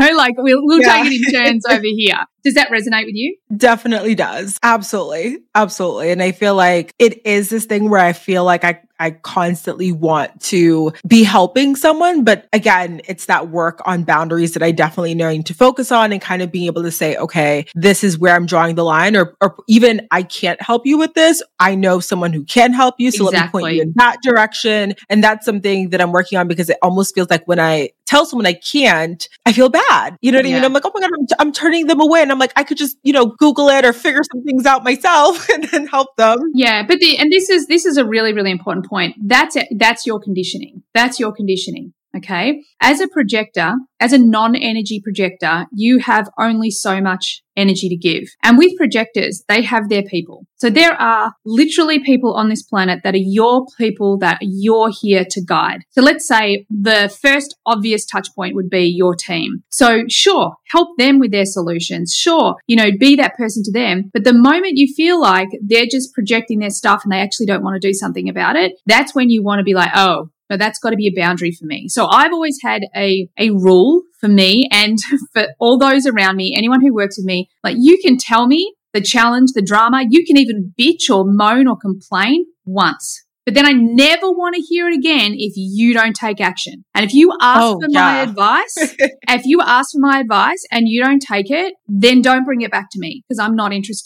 we'll take it in turns over here. Does that resonate with you? Definitely does. Absolutely. Absolutely. And I feel like it is this thing where I feel like I constantly want to be helping someone. But again, it's that work on boundaries that I definitely need to focus on, and kind of being able to say, okay, this is where I'm drawing the line, or even I can't help you with this. I know someone who can help you. So Let me point you in that direction. And that's something that I'm working on, because it almost feels like when I tell someone I can't, I feel bad. You know what I mean? I'm like, oh my God, I'm turning them away. And I'm like, I could just, Google it or figure some things out myself and then help them. Yeah. But this is a really, really important point. That's it. That's your conditioning. That's your conditioning. Okay. As a projector, as a non-energy projector, you have only so much energy to give. And with projectors, they have their people. So there are literally people on this planet that are your people, that you're here to guide. So let's say the first obvious touch point would be your team. So sure, help them with their solutions. Sure, be that person to them. But the moment you feel like they're just projecting their stuff and they actually don't want to do something about it, that's when you want to be like, oh, but that's got to be a boundary for me. So I've always had a rule for me and for all those around me, anyone who works with me, you can tell me the challenge, the drama, you can even bitch or moan or complain once. But then I never want to hear it again if you don't take action. And if you ask for my advice, if you ask for my advice and you don't take it, then don't bring it back to me, because I'm not interested.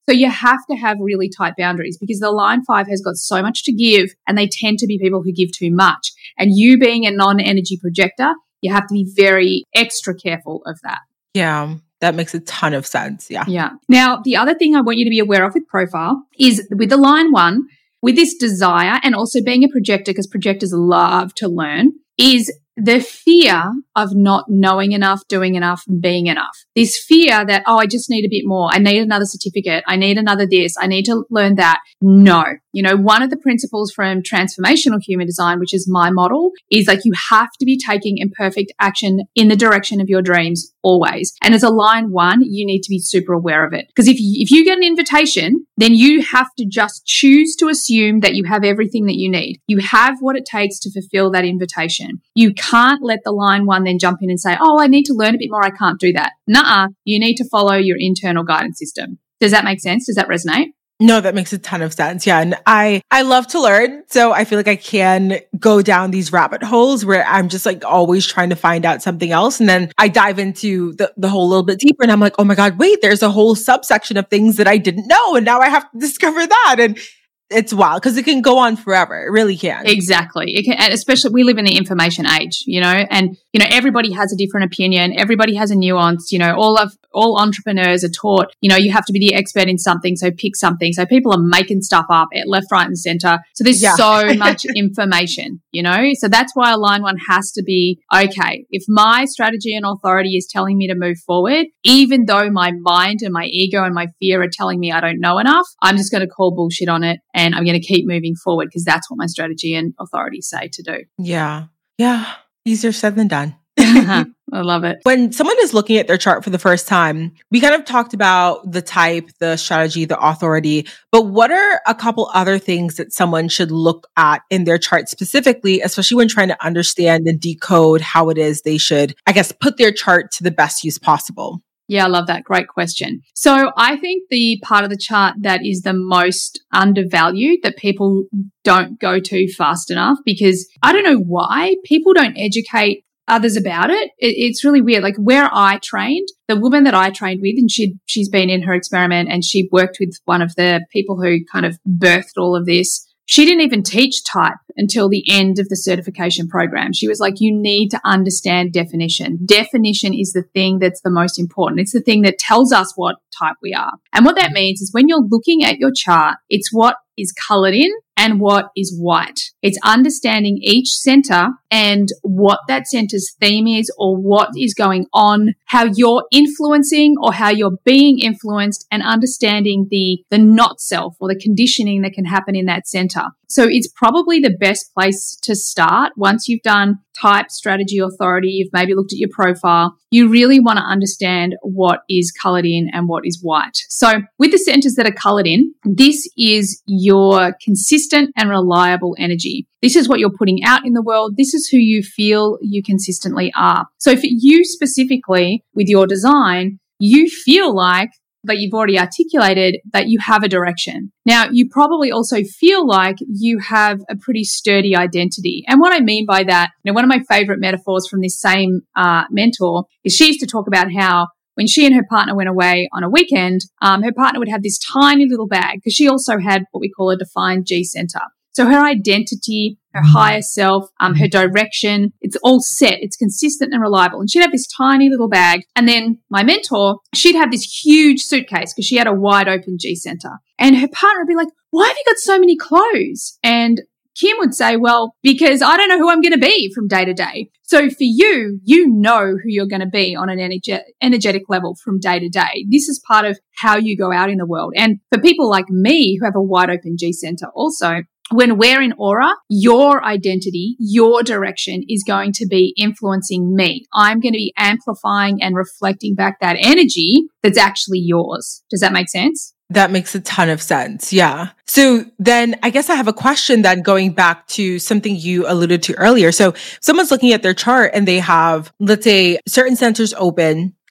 So you have to have really tight boundaries because the line 5 has got so much to give and they tend to be people who give too much. And you being a non-energy projector, you have to be very extra careful of that. Yeah, that makes a ton of sense. Yeah. Yeah. Now, the other thing I want you to be aware of with profile is with the line 1, with this desire and also being a projector, because projectors love to learn, is the fear of not knowing enough, doing enough, being enough. This fear that, I just need a bit more. I need another certificate. I need another this. I need to learn that. No. One of the principles from transformational human design, which is my model, is like you have to be taking imperfect action in the direction of your dreams always. And as a line 1, you need to be super aware of it. Because if you get an invitation, then you have to just choose to assume that you have everything that you need. You have what it takes to fulfill that invitation. You can't let the line 1 then jump in and say, I need to learn a bit more. I can't do that. Nuh-uh. You need to follow your internal guidance system. Does that make sense? Does that resonate? No, that makes a ton of sense. Yeah. And I love to learn. So I feel like I can go down these rabbit holes where I'm just like always trying to find out something else. And then I dive into the whole little bit deeper and I'm like, oh my God, wait, there's a whole subsection of things that I didn't know. And now I have to discover that. And it's wild because it can go on forever. It really can. Exactly. It can, and especially we live in the information age, and everybody has a different opinion. Everybody has a nuance. All entrepreneurs are taught, you have to be the expert in something. So pick something. So people are making stuff up at left, right, and center. So there's so much information, So that's why a line 1 has to be, okay, if my strategy and authority is telling me to move forward, even though my mind and my ego and my fear are telling me I don't know enough, I'm just going to call bullshit on it. And I'm going to keep moving forward because that's what my strategy and authority say to do. Yeah. Yeah. Easier said than done. I love it. When someone is looking at their chart for the first time, we kind of talked about the type, the strategy, the authority, but what are a couple other things that someone should look at in their chart specifically, especially when trying to understand and decode how it is they should, I guess, put their chart to the best use possible? Yeah, I love that. Great question. So I think the part of the chart that is the most undervalued that people don't go to fast enough, because I don't know why people don't educate others about it. It's really weird. Like where I trained, the woman that I trained with, and she's been in her experiment and she worked with one of the people who kind of birthed all of this. She didn't even teach type until the end of the certification program. She was like, you need to understand definition. Definition is the thing that's the most important. It's the thing that tells us what type we are. And what that means is when you're looking at your chart, it's what is colored in and what is white. It's understanding each center and what that center's theme is or what is going on, how you're influencing or how you're being influenced, and understanding the not self or the conditioning that can happen in that center. So it's probably the best place to start once you've done type, strategy, authority, you've maybe looked at your profile. You really want to understand what is colored in and what is white. So with the centers that are colored in, this is your consistent and reliable energy. This is what you're putting out in the world. This is who you feel you consistently are. So for you specifically with your design, you feel like you've already articulated that you have a direction. Now, you probably also feel like you have a pretty sturdy identity. And what I mean by that, one of my favorite metaphors from this same mentor is she used to talk about how when she and her partner went away on a weekend, her partner would have this tiny little bag because she also had what we call a defined G center. So her identity, her higher self, her direction, it's all set. It's consistent and reliable. And she'd have this tiny little bag. And then my mentor, she'd have this huge suitcase because she had a wide open G center. And her partner would be like, why have you got so many clothes? And Kim would say, well, because I don't know who I'm going to be from day to day. So for you, you know who you're going to be on an energetic level from day to day. This is part of how you go out in the world. And for people like me who have a wide open G center also, when we're in aura, your identity, your direction is going to be influencing me. I'm going to be amplifying and reflecting back that energy that's actually yours. Does that make sense? That makes a ton of sense. Yeah. So then I guess I have a question then going back to something you alluded to earlier. So someone's looking at their chart and they have, let's say, certain centers open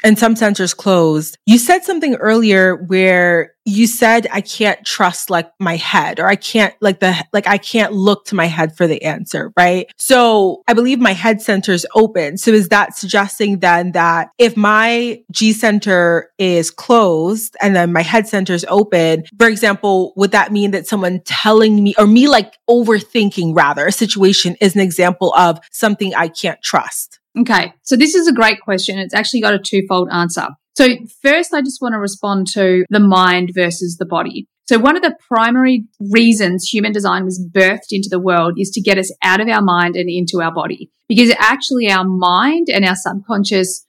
and some centers closed. You said something earlier where you said, I can't trust like my head, or I can't I can't look to my head for the answer, right? So I believe my head center is open. So is that suggesting then that if my G center is closed and then my head center is open, for example, would that mean that someone telling me, or me like overthinking rather a situation, is an example of something I can't trust? Okay, so this is a great question. It's actually got a twofold answer. So first, I just want to respond to the mind versus the body. So one of the primary reasons human design was birthed into the world is to get us out of our mind and into our body. Because actually our mind and our subconscious,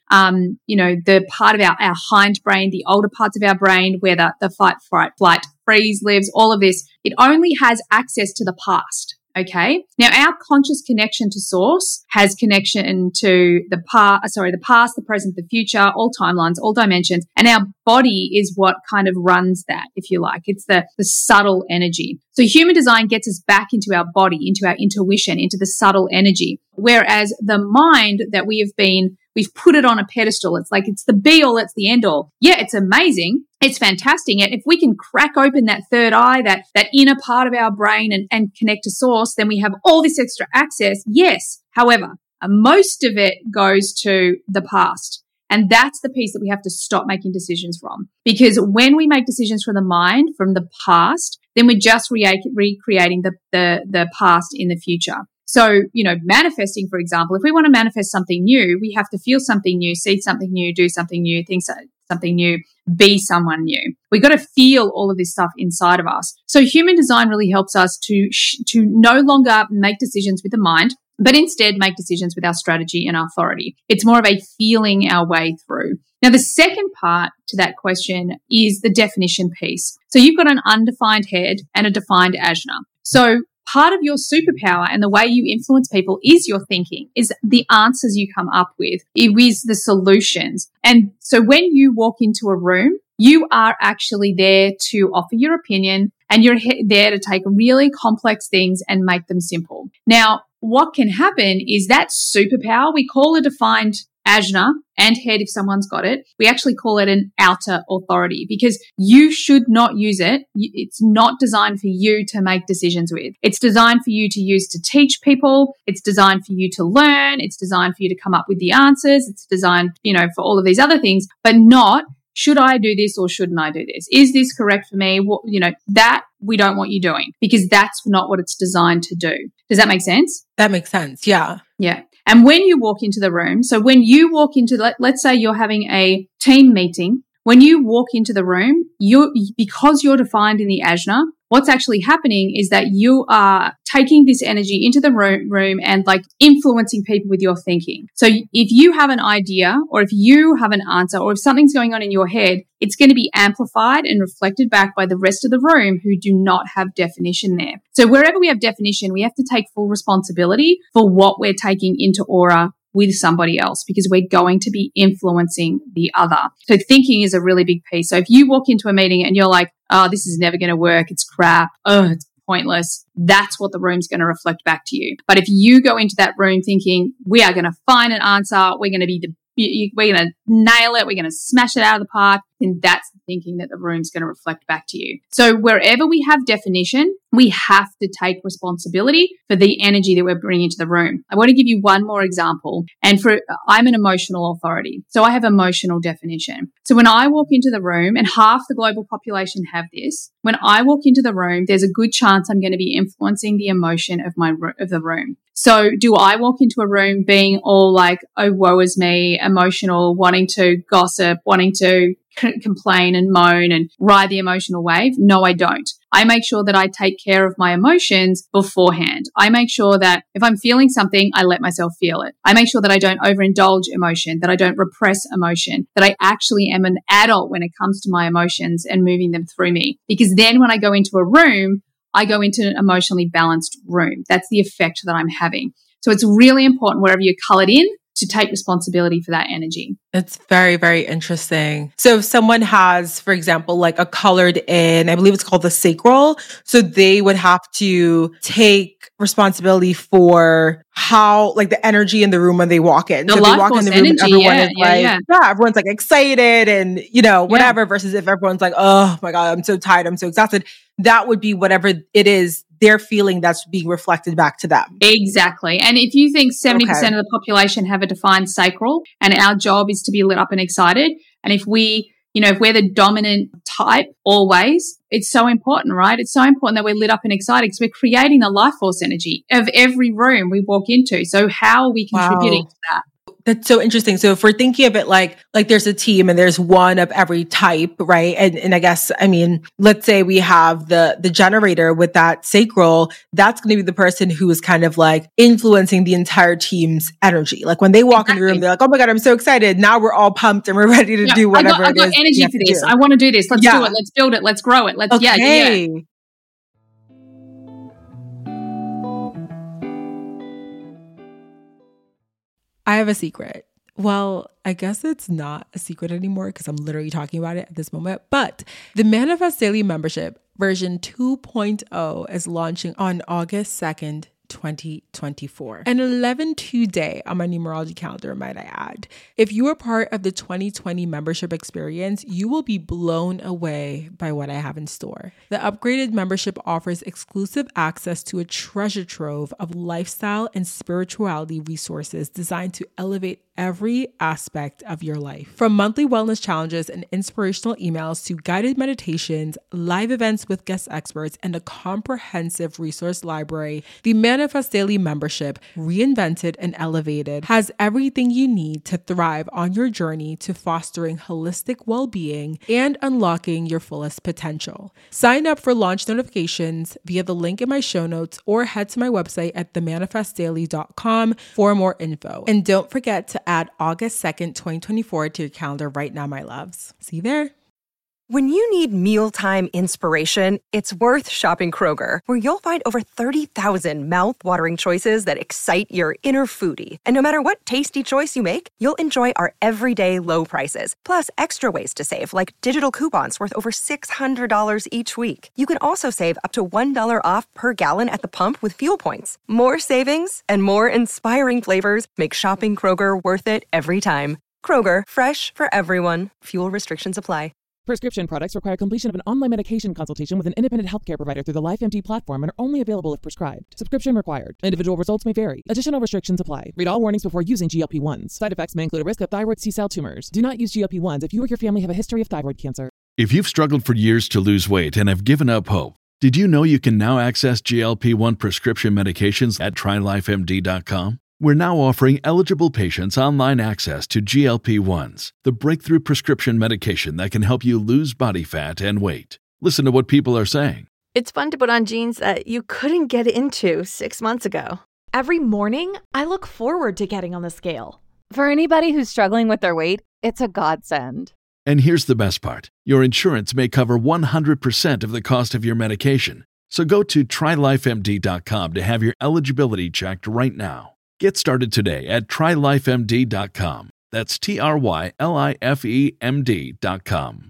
the part of our hindbrain, the older parts of our brain where the fight, flight, freeze lives, all of this, it only has access to the past. Okay. Now our conscious connection to source has connection to the past, the present, the future, all timelines, all dimensions. And our body is what kind of runs that, if you like. It's the subtle energy. So human design gets us back into our body, into our intuition, into the subtle energy. Whereas the mind that we've put it on a pedestal. It's like, it's the be all, it's the end all. Yeah, it's amazing. It's fantastic. And if we can crack open that third eye, that inner part of our brain and connect to source, then we have all this extra access. Yes. However, most of it goes to the past. And that's the piece that we have to stop making decisions from. Because when we make decisions from the mind, from the past, then we're just recreating the past in the future. So, manifesting, for example, if we want to manifest something new, we have to feel something new, see something new, do something new, think something new, be someone new. We got to feel all of this stuff inside of us. So human design really helps us to no longer make decisions with the mind, but instead make decisions with our strategy and our authority. It's more of a feeling our way through. Now, the second part to that question is the definition piece. So you've got an undefined head and a defined ajna. So part of your superpower and the way you influence people is your thinking, is the answers you come up with. It is the solutions. And so when you walk into a room, you are actually there to offer your opinion, and you're there to take really complex things and make them simple. Now, what can happen is that superpower, we call a defined ajna and head if someone's got it. We actually call it an outer authority because you should not use it. It's not designed for you to make decisions with. It's designed for you to use to teach people. It's designed for you to learn. It's designed for you to come up with the answers. It's designed, for all of these other things, but not, should I do this or shouldn't I do this? Is this correct for me? That we don't want you doing because that's not what it's designed to do. Does that make sense? That makes sense. Yeah. Yeah. And when you walk into the room, so when you walk into, let's say you're having a team meeting, when you walk into the room, because you're defined in the ajna, what's actually happening is that you are taking this energy into the room and like influencing people with your thinking. So if you have an idea or if you have an answer or if something's going on in your head, it's going to be amplified and reflected back by the rest of the room who do not have definition there. So wherever we have definition, we have to take full responsibility for what we're taking into aura with somebody else because we're going to be influencing the other. So thinking is a really big piece. So if you walk into a meeting and you're like, oh, this is never going to work, it's crap, oh, it's pointless, that's what the room's going to reflect back to you. But if you go into that room thinking, we are going to find an answer, we're going to nail it, we're going to smash it out of the park, then that's the thinking that the room's going to reflect back to you. So wherever we have definition, we have to take responsibility for the energy that we're bringing into the room. I want to give you one more example. And I'm an emotional authority. So I have emotional definition. So when I walk into the room, and half the global population have this, when I walk into the room, there's a good chance I'm going to be influencing the emotion of the room. So do I walk into a room being all like, oh, woe is me, emotional, wanting to gossip, wanting to complain and moan and ride the emotional wave? No, I don't. I make sure that I take care of my emotions beforehand. I make sure that if I'm feeling something, I let myself feel it. I make sure that I don't overindulge emotion, that I don't repress emotion, that I actually am an adult when it comes to my emotions and moving them through me. Because then when I go into a room, I go into an emotionally balanced room. That's the effect that I'm having. So it's really important wherever you're colored in to take responsibility for that energy. It's very, very interesting. So if someone has, for example, like a colored in, I believe it's called the sacral. So they would have to take responsibility for how, like the energy in the room when they walk in. The so life they walk force in the room energy, and everyone is everyone's like excited and, whatever, versus if everyone's like, oh my God, I'm so tired, I'm so exhausted. That would be whatever it is they're feeling that's being reflected back to them. Exactly. And if you think 70% of the population have a defined sacral and our job is to be lit up and excited, and if if we're the dominant type always, it's so important, right? It's so important that we're lit up and excited because we're creating the life force energy of every room we walk into. So how are we contributing to that? That's so interesting. So if we're thinking of it like there's a team and there's one of every type, right? And I guess, let's say we have the generator with that sacral, that's going to be the person who is kind of like influencing the entire team's energy. Like when they walk in the room, they're like, oh my God, I'm so excited. Now we're all pumped and we're ready to do whatever I've got energy for this. I want to do this. Let's do it. Let's build it. Let's grow it. Okay. I have a secret. Well, I guess it's not a secret anymore because I'm literally talking about it at this moment. But the Manifest Daily membership version 2.0 is launching on August 2nd, 2024. An 11-2 day on my numerology calendar, might I add. If you are part of the 2020 membership experience, you will be blown away by what I have in store. The upgraded membership offers exclusive access to a treasure trove of lifestyle and spirituality resources designed to elevate every aspect of your life. From monthly wellness challenges and inspirational emails to guided meditations, live events with guest experts, and a comprehensive resource library, the Manifest Daily membership, reinvented and elevated, has everything you need to thrive on your journey to fostering holistic well-being and unlocking your fullest potential. Sign up for launch notifications via the link in my show notes or head to my website at themanifestdaily.com for more info. And don't forget to add August 2nd, 2024 to your calendar right now, my loves. See you there. When you need mealtime inspiration, it's worth shopping Kroger, where you'll find over 30,000 mouth-watering choices that excite your inner foodie. And no matter what tasty choice you make, you'll enjoy our everyday low prices, plus extra ways to save, like digital coupons worth over $600 each week. You can also save up to $1 off per gallon at the pump with fuel points. More savings and more inspiring flavors make shopping Kroger worth it every time. Kroger, fresh for everyone. Fuel restrictions apply. Prescription products require completion of an online medication consultation with an independent healthcare provider through the LifeMD platform and are only available if prescribed. Subscription required. Individual results may vary. Additional restrictions apply. Read all warnings before using GLP-1s. Side effects may include a risk of thyroid C-cell tumors. Do not use GLP-1s if you or your family have a history of thyroid cancer. If you've struggled for years to lose weight and have given up hope, did you know you can now access GLP-1 prescription medications at TryLifeMD.com? We're now offering eligible patients online access to GLP-1s, the breakthrough prescription medication that can help you lose body fat and weight. Listen to what people are saying. It's fun to put on jeans that you couldn't get into 6 months ago. Every morning, I look forward to getting on the scale. For anybody who's struggling with their weight, it's a godsend. And here's the best part. Your insurance may cover 100% of the cost of your medication. So go to TryLifeMD.com to have your eligibility checked right now. Get started today at TryLifeMD.com. That's TryLifeMD.com.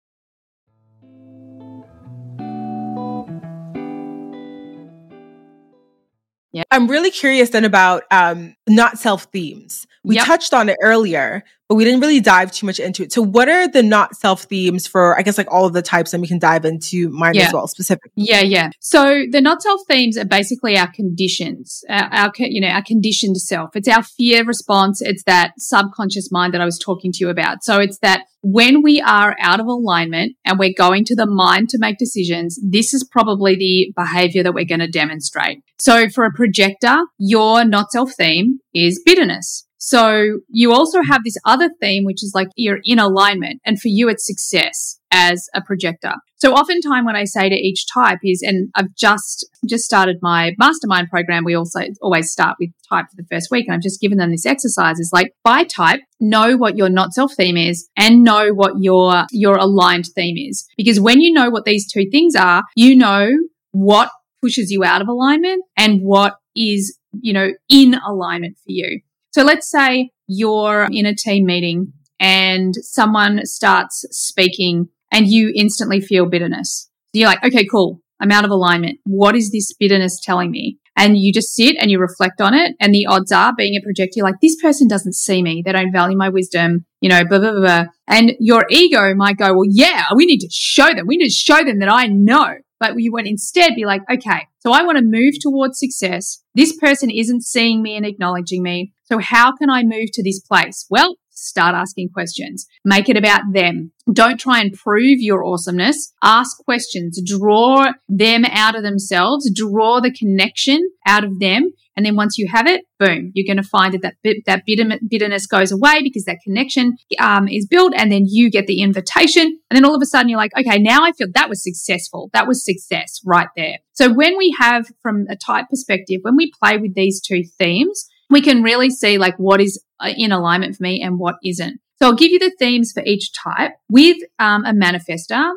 Yeah. I'm really curious then about not self themes. We touched on it earlier, but we didn't really dive too much into it. So what are the not self themes for, I guess, like all of the types, and we can dive into mine as well specifically? Yeah. So the not self themes are basically our conditions, our conditioned self. It's our fear response. It's that subconscious mind that I was talking to you about. So it's that when we are out of alignment and we're going to the mind to make decisions, this is probably the behavior that we're going to demonstrate. So for a projector, your not self theme is bitterness. So you also have this other theme, which is like you're in alignment. And for you, it's success as a projector. So oftentimes when I say to each type is, and I've just started my mastermind program, we also always start with type for the first week. And I've just given them this exercise. Is like, by type, know what your not self theme is and know what your aligned theme is. Because when you know what these two things are, you know what pushes you out of alignment and what is, in alignment for you. So let's say you're in a team meeting and someone starts speaking and you instantly feel bitterness. You're like, okay, cool. I'm out of alignment. What is this bitterness telling me? And you just sit and you reflect on it. And the odds are, being a projector, you're like, this person doesn't see me. They don't value my wisdom, blah, blah, blah, blah. And your ego might go, well, yeah, we need to show them. We need to show them that I know. But you would instead be like, okay, so I want to move towards success. This person isn't seeing me and acknowledging me. So how can I move to this place? Well, start asking questions. Make it about them. Don't try and prove your awesomeness. Ask questions. Draw them out of themselves. Draw the connection out of them. And then once you have it, boom, you're going to find that bitterness goes away because that connection is built, and then you get the invitation. And then all of a sudden you're like, okay, now I feel that was successful. That was success right there. So when we have, from a type perspective, when we play with these two themes, we can really see like what is in alignment for me and what isn't. So I'll give you the themes for each type. With a manifestor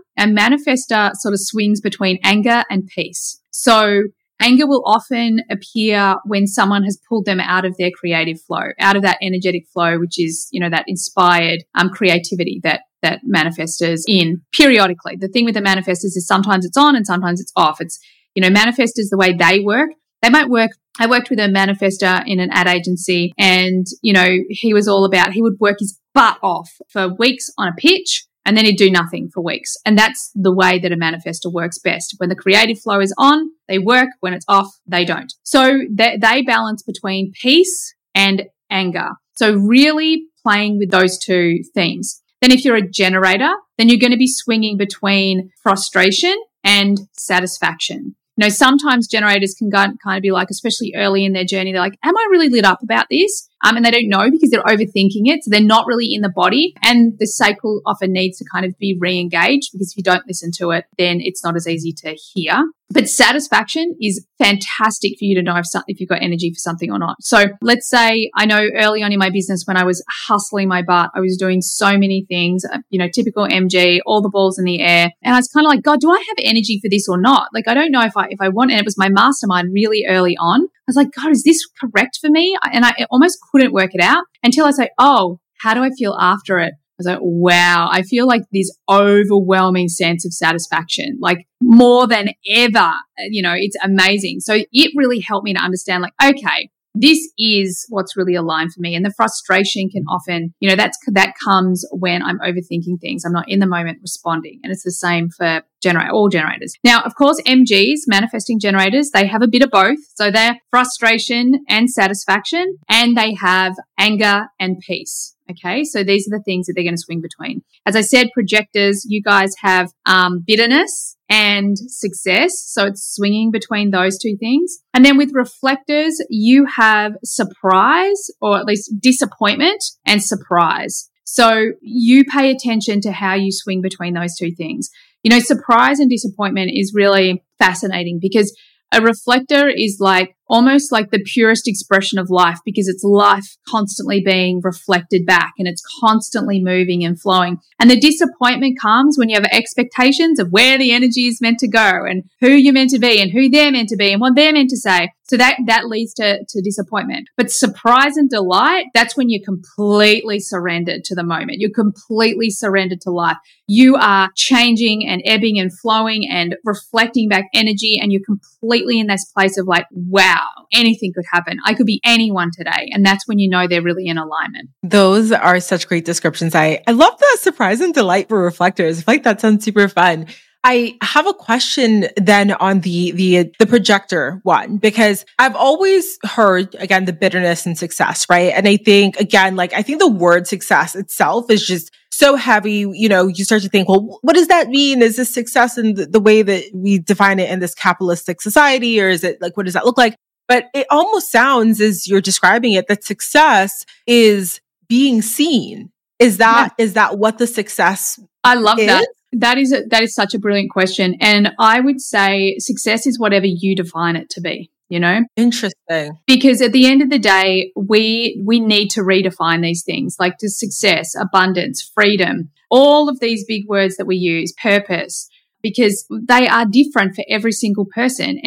sort of swings between anger and peace. So anger will often appear when someone has pulled them out of their creative flow, out of that energetic flow, which is, that inspired creativity that manifestors in periodically. The thing with the manifestors is sometimes it's on and sometimes it's off. It's, manifestors, the way they work, they might work. I worked with a manifestor in an ad agency, and, he was all about, he would work his butt off for weeks on a pitch, and then he'd do nothing for weeks. And that's the way that a manifestor works best. When the creative flow is on, they work. When it's off, they don't. So they balance between peace and anger. So really playing with those two themes. Then if you're a generator, then you're going to be swinging between frustration and satisfaction. Sometimes generators can kind of be like, especially early in their journey, they're like, am I really lit up about this? And they don't know because they're overthinking it. So they're not really in the body. And the sacral often needs to kind of be re-engaged, because if you don't listen to it, then it's not as easy to hear. But satisfaction is fantastic for you to know if you've got energy for something or not. So let's say, I know early on in my business when I was hustling my butt, I was doing so many things, typical MG, all the balls in the air. And I was kind of like, God, do I have energy for this or not? Like, I don't know if I want, and it was my mastermind really early on. I was like, God, is this correct for me? And I almost couldn't work it out until I say, oh, how do I feel after it? I was like, wow, I feel like this overwhelming sense of satisfaction, like more than ever, it's amazing. So it really helped me to understand, like, okay, this is what's really aligned for me. And the frustration can often, that comes when I'm overthinking things. I'm not in the moment responding. And it's the same for all generators. Now, of course, MGs, manifesting generators, they have a bit of both. So they're frustration and satisfaction, and they have anger and peace. Okay, so these are the things that they're going to swing between. As I said, projectors, you guys have bitterness and success. So it's swinging between those two things. And then with reflectors, you have surprise, or at least disappointment and surprise. So you pay attention to how you swing between those two things. Surprise and disappointment is really fascinating, because a reflector is like almost like the purest expression of life, because it's life constantly being reflected back and it's constantly moving and flowing. And the disappointment comes when you have expectations of where the energy is meant to go and who you're meant to be and who they're meant to be and what they're meant to say. So that leads to disappointment. But surprise and delight, that's when you're completely surrendered to the moment. You're completely surrendered to life. You are changing and ebbing and flowing and reflecting back energy, and you're completely in this place of like, wow, anything could happen. I could be anyone today. And that's when you know they're really in alignment. Those are such great descriptions. I love the surprise and delight for reflectors. I feel like that sounds super fun. I have a question then on the projector one, because I've always heard, again, the bitterness and success, right? And I think, again, I think the word success itself is just so heavy. You start to think, well, what does that mean? Is this success in the way that we define it in this capitalistic society? Or is it what does that look like? But it almost sounds, as you're describing it, that success is being seen. Is that what the success I love is? That. That is such a brilliant question. And I would say success is whatever you define it to be, Interesting. Because at the end of the day, we need to redefine these things, like the success, abundance, freedom, all of these big words that we use, purpose, because they are different for every single person. And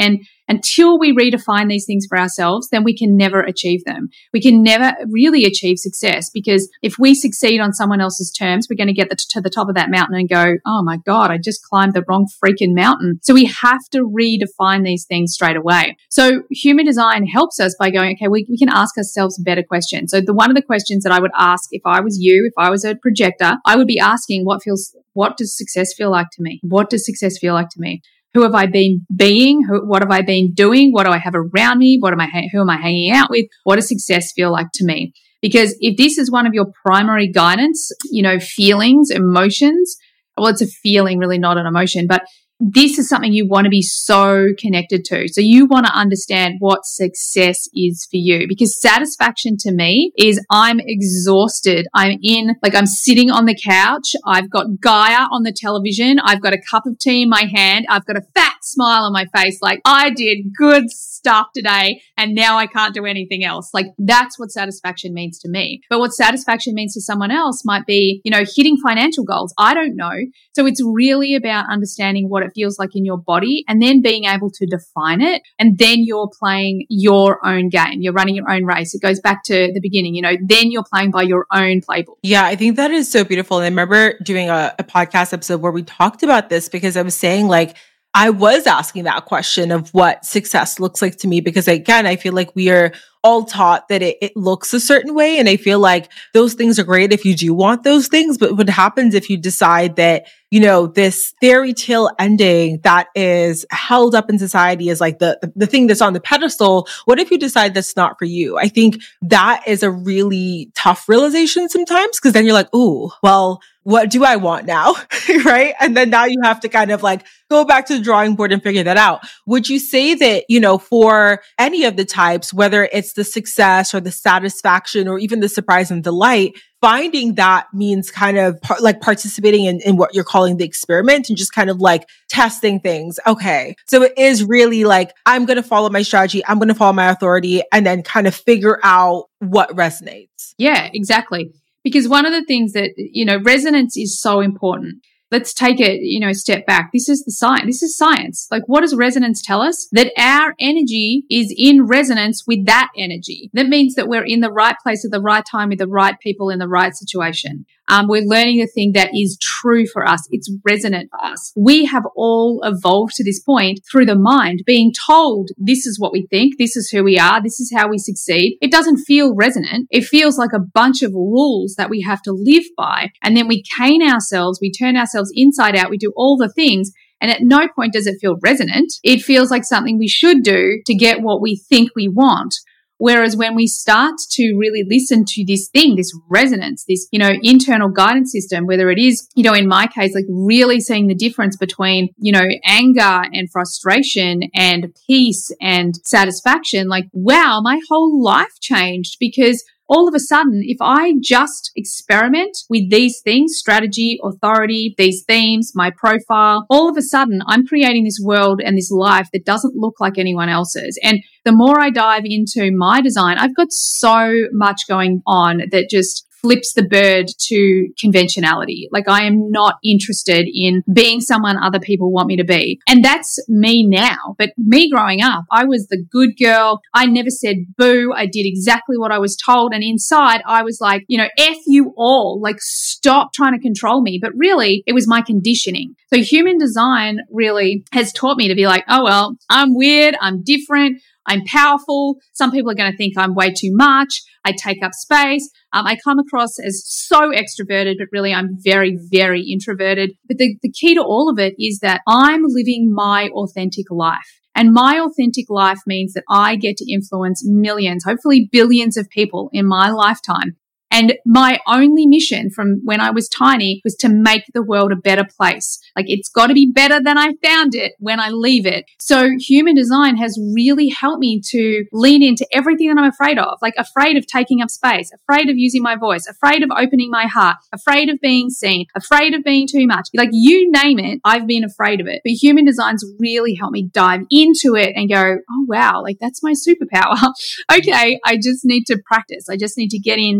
until we redefine these things for ourselves, then we can never achieve them. We can never really achieve success, because if we succeed on someone else's terms, we're going to get to the top of that mountain and go, oh my God, I just climbed the wrong freaking mountain. So we have to redefine these things straight away. So human design helps us by going, okay, we can ask ourselves better questions. So one of the questions that I would ask if I was you, if I was a projector, I would be asking, what does success feel like to me? What does success feel like to me? Who have I been being? What have I been doing? What do I have around me? Who am I hanging out with? What does success feel like to me? Because if this is one of your primary guidance, feelings, emotions, well, it's a feeling, really not an emotion, but this is something you want to be so connected to. So you want to understand what success is for you, because satisfaction to me is I'm exhausted. I'm sitting on the couch. I've got Gaia on the television. I've got a cup of tea in my hand. I've got a fat smile on my face. Like, I did good stuff today and now I can't do anything else. Like, that's what satisfaction means to me. But what satisfaction means to someone else might be, hitting financial goals. I don't know. So it's really about understanding what it feels like in your body and then being able to define it. And then you're playing your own game. You're running your own race. It goes back to the beginning, then you're playing by your own playbook. Yeah, I think that is so beautiful. And I remember doing a podcast episode where we talked about this, because I was saying, like, I was asking that question of what success looks like to me, because again, I feel like we are all taught that it looks a certain way. And I feel like those things are great if you do want those things. But what happens if you decide that, this fairy tale ending that is held up in society is like the thing that's on the pedestal? What if you decide that's not for you? I think that is a really tough realization sometimes, because then you're like, ooh, well, what do I want now? Right? And then now you have to kind of like go back to the drawing board and figure that out. Would you say that, for any of the types, whether it's the success or the satisfaction or even the surprise and delight, finding that means kind of like participating in what you're calling the experiment and just kind of like testing things? Okay. So it is really like, I'm going to follow my strategy. I'm going to follow my authority and then kind of figure out what resonates. Yeah, exactly. Because one of the things that, resonance is so important. Let's take it, a step back. This is the science. This is science. Like, what does resonance tell us? That our energy is in resonance with that energy. That means that we're in the right place at the right time with the right people in the right situation. We're learning the thing that is true for us. It's resonant for us. We have all evolved to this point through the mind, being told this is what we think, this is who we are, this is how we succeed. It doesn't feel resonant. It feels like a bunch of rules that we have to live by. And then we cane ourselves, we turn ourselves inside out, we do all the things. And at no point does it feel resonant. It feels like something we should do to get what we think we want. Whereas when we start to really listen to this thing, this resonance, this, internal guidance system, whether it is, in my case, like really seeing the difference between, anger and frustration and peace and satisfaction, like, wow, my whole life changed, because all of a sudden, if I just experiment with these things, strategy, authority, these themes, my profile, all of a sudden I'm creating this world and this life that doesn't look like anyone else's. And the more I dive into my design, I've got so much going on that just flips the bird to conventionality. Like, I am not interested in being someone other people want me to be. And that's me now. But me growing up, I was the good girl. I never said boo. I did exactly what I was told. And inside I was like, F you all, like, stop trying to control me. But really it was my conditioning. So human design really has taught me to be like, oh, well, I'm weird. I'm different. I'm powerful. Some people are going to think I'm way too much. I take up space. I come across as so extroverted, but really I'm very, very introverted. But the key to all of it is that I'm living my authentic life. And my authentic life means that I get to influence millions, hopefully billions of people in my lifetime. And my only mission from when I was tiny was to make the world a better place. Like, it's got to be better than I found it when I leave it. So human design has really helped me to lean into everything that I'm afraid of, like afraid of taking up space, afraid of using my voice, afraid of opening my heart, afraid of being seen, afraid of being too much. Like, you name it, I've been afraid of it. But human design's really helped me dive into it and go, oh, wow, like, that's my superpower. Okay, I just need to practice. I just need to get in, give it a go,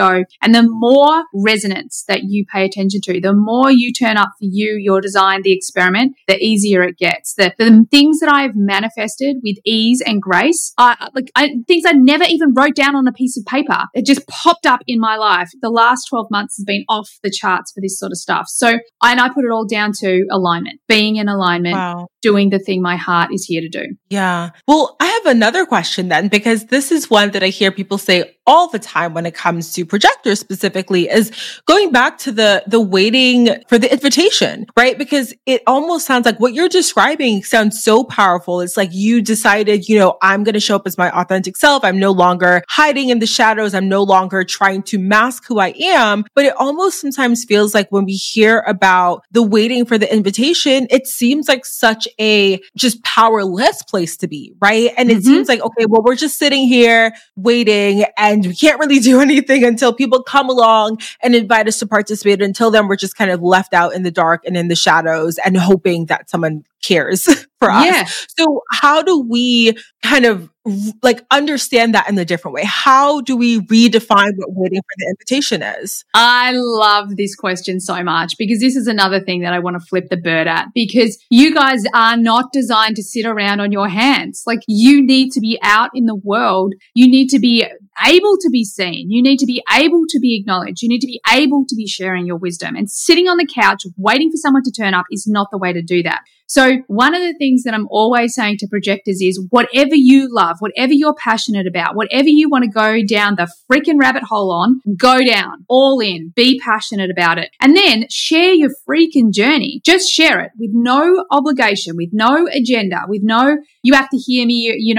go. And the more resonance that you pay attention to, the more you turn up for you, your design, the experiment, the easier it gets. The things that I've manifested with ease and grace are things I never even wrote down on a piece of paper. It just popped up in my life. The last 12 months has been off the charts for this sort of stuff. So, and I put it all down to alignment, being in alignment, doing the thing my heart is here to do. Yeah. Well, I have another question then, because this is one that I hear people say all the time when it comes to projectors specifically, is going back to the waiting for the invitation, right? Because it almost sounds like what you're describing sounds so powerful. It's like you decided, I'm going to show up as my authentic self. I'm no longer hiding in the shadows. I'm no longer trying to mask who I am. But it almost sometimes feels like when we hear about the waiting for the invitation, it seems like such a just powerless place to be, right? And it seems like, okay, well, we're just sitting here waiting and we can't really do anything until people come along and invite us to participate. Until then, we're just kind of left out in the dark and in the shadows and hoping that someone cares for us. Yeah. So how do we kind of understand that in a different way? How do we redefine what waiting for the invitation is? I love this question so much, because this is another thing that I want to flip the bird at, because you guys are not designed to sit around on your hands. Like, you need to be out in the world. You need to be able to be seen. You need to be able to be acknowledged. You need to be able to be sharing your wisdom, and sitting on the couch waiting for someone to turn up is not the way to do that. So one of the things that I'm always saying to projectors is, whatever you love, whatever you're passionate about, whatever you want to go down the freaking rabbit hole on, go down, all in, be passionate about it. And then share your freaking journey. Just share it with no obligation, with no agenda, with no, you have to hear me,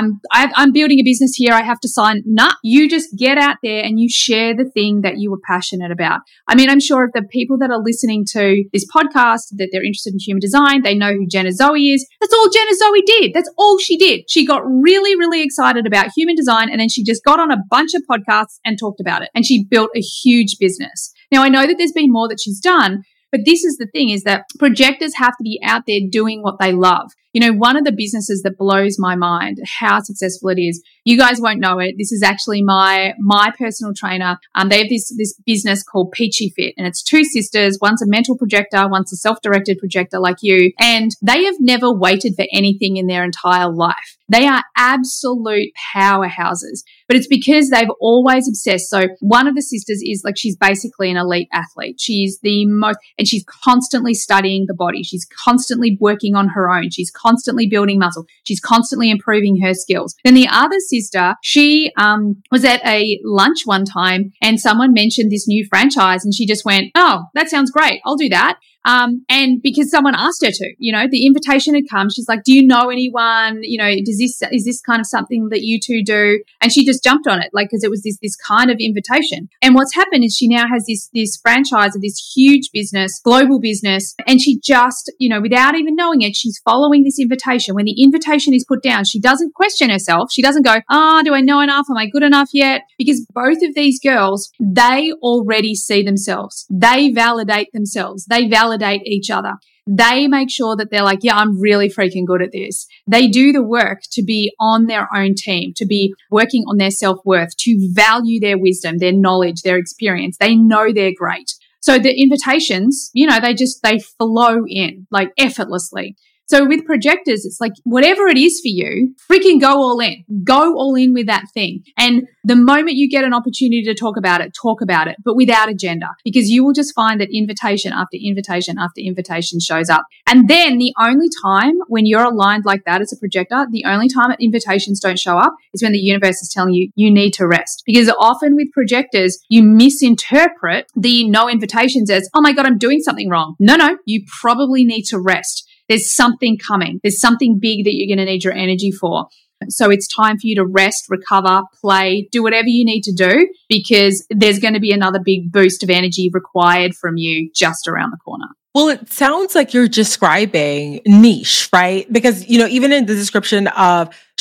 I'm building a business here, I have to sign. Nah, you just get out there and you share the thing that you were passionate about. I mean, I'm sure if the people that are listening to this podcast, that they're interested in human design, they know who Jenna Zoe is. That's all Jenna Zoe did. That's all she did. She got really, really excited about human design, and then she just got on a bunch of podcasts and talked about it. And she built a huge business. Now, I know that there's been more that she's done, but this is the thing, is that projectors have to be out there doing what they love. One of the businesses that blows my mind, how successful it is, you guys won't know it. This is actually my personal trainer. They have this business called Peachy Fit, and it's two sisters. One's a mental projector, one's a self-directed projector like you. And they have never waited for anything in their entire life. They are absolute powerhouses, but it's because they've always obsessed. So one of the sisters is she's basically an elite athlete. She's the most, and she's constantly studying the body. She's constantly working on her own. She's constantly building muscle. She's constantly improving her skills. Then the other sister, she was at a lunch one time and someone mentioned this new franchise, and she just went, "Oh, that sounds great. I'll do that." And because someone asked her to, the invitation had come. She's like, "Do you know anyone? Is this kind of something that you two do?" And she just jumped on it, because it was this kind of invitation. And what's happened is she now has this franchise of this huge business, global business. And she just, without even knowing it, she's following this invitation. When the invitation is put down, she doesn't question herself. She doesn't go, do I know enough? Am I good enough yet? Because both of these girls, they already see themselves. They validate themselves. They validate each other. They make sure that they're like, yeah, I'm really freaking good at this. They do the work to be on their own team, to be working on their self-worth, to value their wisdom, their knowledge, their experience. They know they're great. So the invitations, they flow in effortlessly. So with projectors, it's like, whatever it is for you, freaking go all in. Go all in with that thing. And the moment you get an opportunity to talk about it, but without agenda, because you will just find that invitation after invitation after invitation shows up. And then the only time when you're aligned like that as a projector, the only time invitations don't show up is when the universe is telling you, you need to rest. Because often with projectors, you misinterpret the no invitations as, oh my God, I'm doing something wrong. No, you probably need to rest. There's something coming. There's something big that you're going to need your energy for. So it's time for you to rest, recover, play, do whatever you need to do, because there's going to be another big boost of energy required from you just around the corner. Well, it sounds like you're describing niche, right? Because, even in the description of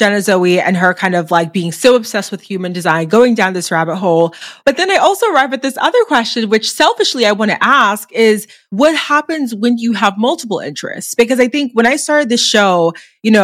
Jenna Zoe and her kind of like being so obsessed with human design, going down this rabbit hole. But then I also arrive at this other question, which selfishly I want to ask is, what happens when you have multiple interests? Because I think when I started this show,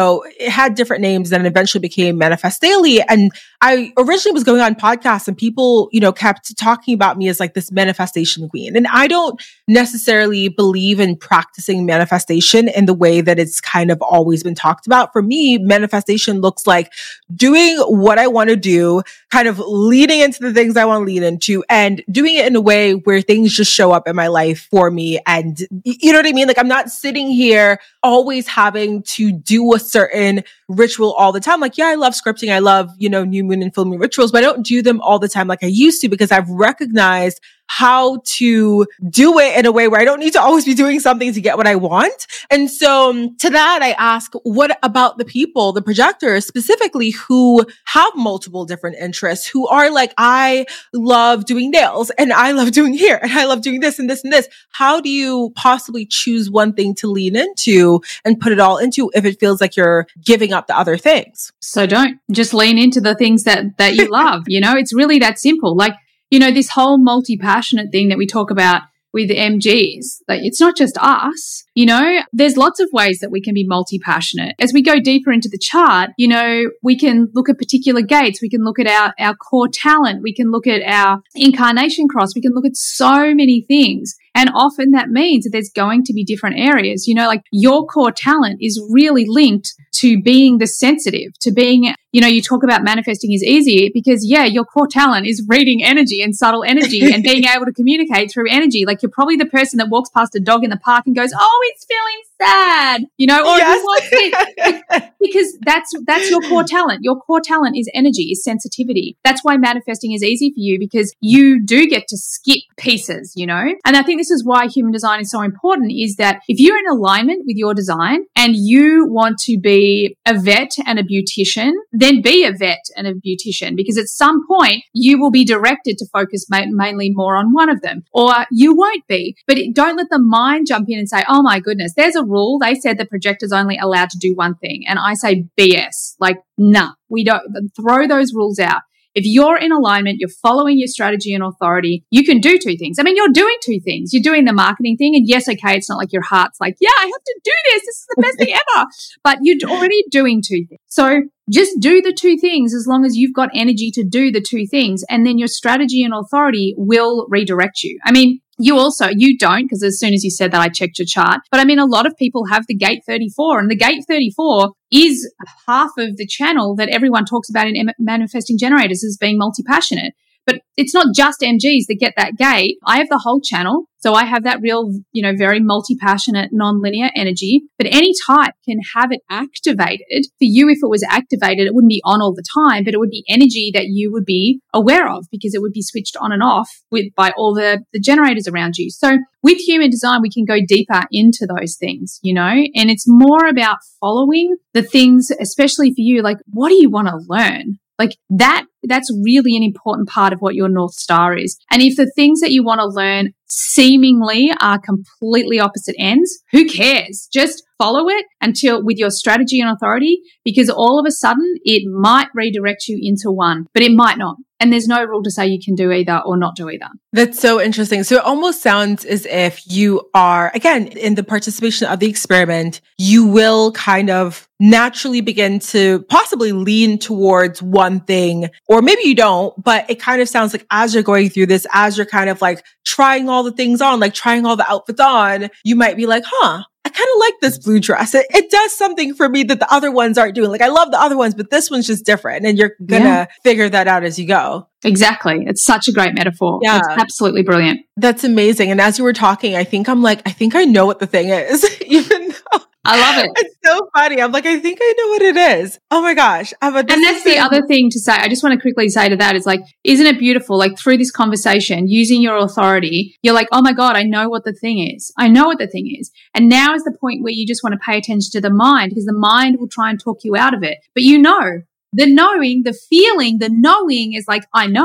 it had different names and eventually became Manifest Daily. And I originally was going on podcasts and people, kept talking about me as like this manifestation queen. And I don't necessarily believe in practicing manifestation in the way that it's kind of always been talked about. For me, manifestation looks like doing what I want to do, kind of leading into the things I want to lead into, and doing it in a way where things just show up in my life for me. And you know what I mean? Like, I'm not sitting here always having to do a certain ritual all the time. Like, yeah, I love scripting. I love, new moon and full moon rituals, but I don't do them all the time like I used to, because I've recognized how to do it in a way where I don't need to always be doing something to get what I want. And so to that, I ask, what about the people, the projectors specifically, who have multiple different interests, who are like, I love doing nails and I love doing hair and I love doing this and this and this. How do you possibly choose one thing to lean into and put it all into if it feels like you're giving up the other things? So don't just lean into the things that you love. It's really that simple. Like, this whole multi-passionate thing that we talk about with MGs, like, it's not just us. There's lots of ways that we can be multi-passionate. As we go deeper into the chart, we can look at particular gates. We can look at our core talent. We can look at our incarnation cross. We can look at so many things. And often that means that there's going to be different areas. Like your core talent is really linked to being the sensitive, to being, you talk about manifesting is easy because, your core talent is reading energy and subtle energy and being able to communicate through energy. Like, you're probably the person that walks past a dog in the park and goes, oh, it's feeling sad, or yes. who wants it? Because that's your core talent. Your core talent is energy, is sensitivity. That's why manifesting is easy for you, because you do get to skip pieces, And I think this is why human design is so important, is that if you're in alignment with your design and you want to be a vet and a beautician, then be a vet and a beautician, because at some point you will be directed to focus mainly more on one of them, or you won't be. But don't let the mind jump in and say, oh my goodness, there's a rule. They said the projector's only allowed to do one thing. And I say BS. Like, nah, we don't. Throw those rules out. If you're in alignment, you're following your strategy and authority, you can do two things. I mean, you're doing two things. You're doing the marketing thing. And yes, okay, it's not like your heart's like, yeah, I have to do this. This is the best thing ever. But you're already doing two things. So just do the two things as long as you've got energy to do the two things. And then your strategy and authority will redirect you. I mean, you don't, because as soon as you said that, I checked your chart. But I mean, a lot of people have the gate 34, and the gate 34 is half of the channel that everyone talks about in manifesting generators as being multi-passionate. But it's not just MGs that get that gate. I have the whole channel. So I have that real, very multi-passionate, non-linear energy. But any type can have it activated. For you, if it was activated, it wouldn't be on all the time, but it would be energy that you would be aware of, because it would be switched on and off by all the generators around you. So with human design, we can go deeper into those things, and it's more about following the things, especially for you, like, what do you want to learn? Like that's really an important part of what your North Star is. And if the things that you want to learn seemingly are completely opposite ends, who cares? Just follow it until with your strategy and authority, because all of a sudden it might redirect you into one, but it might not. And there's no rule to say you can do either or not do either. That's so interesting. So it almost sounds as if you are, again, in the participation of the experiment, you will kind of naturally begin to possibly lean towards one thing, or maybe you don't, but it kind of sounds like as you're going through this, as you're kind of like trying all the things on, like trying all the outfits on, you might be like, I kind of like this blue dress. It does something for me that the other ones aren't doing. Like, I love the other ones, but this one's just different. And you're going to figure that out as you go. Exactly. It's such a great metaphor. Yeah. It's absolutely brilliant. That's amazing. And as you were talking, I think I know what the thing is, even though I love it. It's so funny. I'm like, I think I know what it is. Oh my gosh. And that's the other thing to say. I just want to quickly say to that is like, isn't it beautiful? Like through this conversation, using your authority, you're like, oh my God, I know what the thing is. I know what the thing is. And now is the point where you just want to pay attention to the mind, because the mind will try and talk you out of it. But the knowing, the feeling, the knowing is like, I know.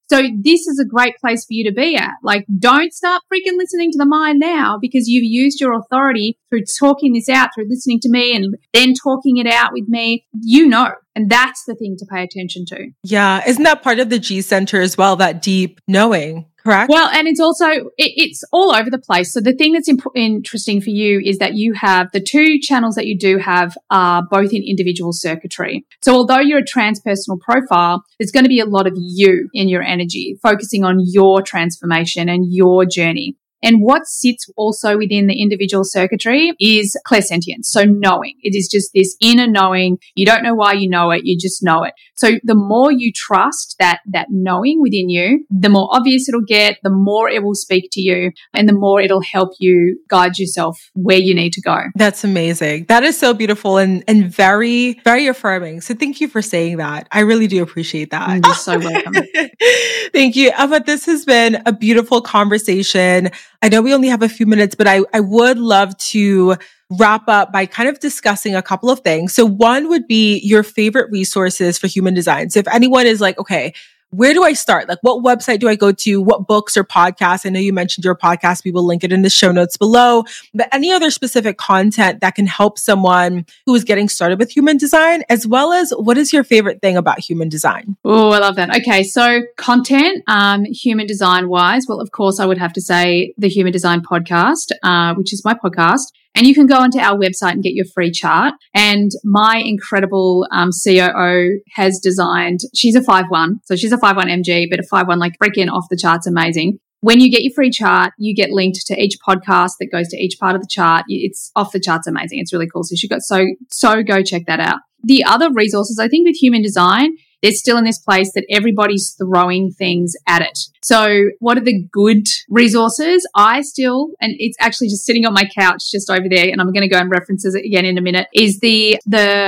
So this is a great place for you to be at. Like, don't start freaking listening to the mind now, because you've used your authority through talking this out, through listening to me and then talking it out with me. You know, and that's the thing to pay attention to. Yeah. Isn't that part of the G Center as well, that deep knowing? Correct? Well, and it's also, it's all over the place. So the thing that's interesting for you is that you have the two channels that you do have are both in individual circuitry. So although you're a transpersonal profile, there's going to be a lot of you in your energy, focusing on your transformation and your journey. And what sits also within the individual circuitry is clairsentience. So knowing. It is just this inner knowing. You don't know why you know it. You just know it. So the more you trust that knowing within you, the more obvious it'll get, the more it will speak to you, and the more it'll help you guide yourself where you need to go. That's amazing. That is so beautiful and very, very affirming. So thank you for saying that. I really do appreciate that. You're so welcome. Thank you, Emma. This has been a beautiful conversation. I know we only have a few minutes, but I would love to wrap up by kind of discussing a couple of things. So one would be your favorite resources for human design. So if anyone is like, okay, where do I start? Like, what website do I go to? What books or podcasts? I know you mentioned your podcast. We will link it in the show notes below. But any other specific content that can help someone who is getting started with human design, as well as what is your favorite thing about human design? Oh, I love that. Okay, so content, human design wise, well, of course, I would have to say the Human Design Podcast, which is my podcast. And you can go onto our website and get your free chart. And my incredible COO has designed, she's a 5-1. So she's a 5-1 MG, but a 5-1 like freaking off the charts amazing. When you get your free chart, you get linked to each podcast that goes to each part of the chart. It's off the charts amazing. It's really cool. So you got so go check that out. The other resources, I think with human design, they're still in this place that everybody's throwing things at it. So what are the good resources? And it's actually just sitting on my couch just over there, and I'm going to go and reference it again in a minute, is the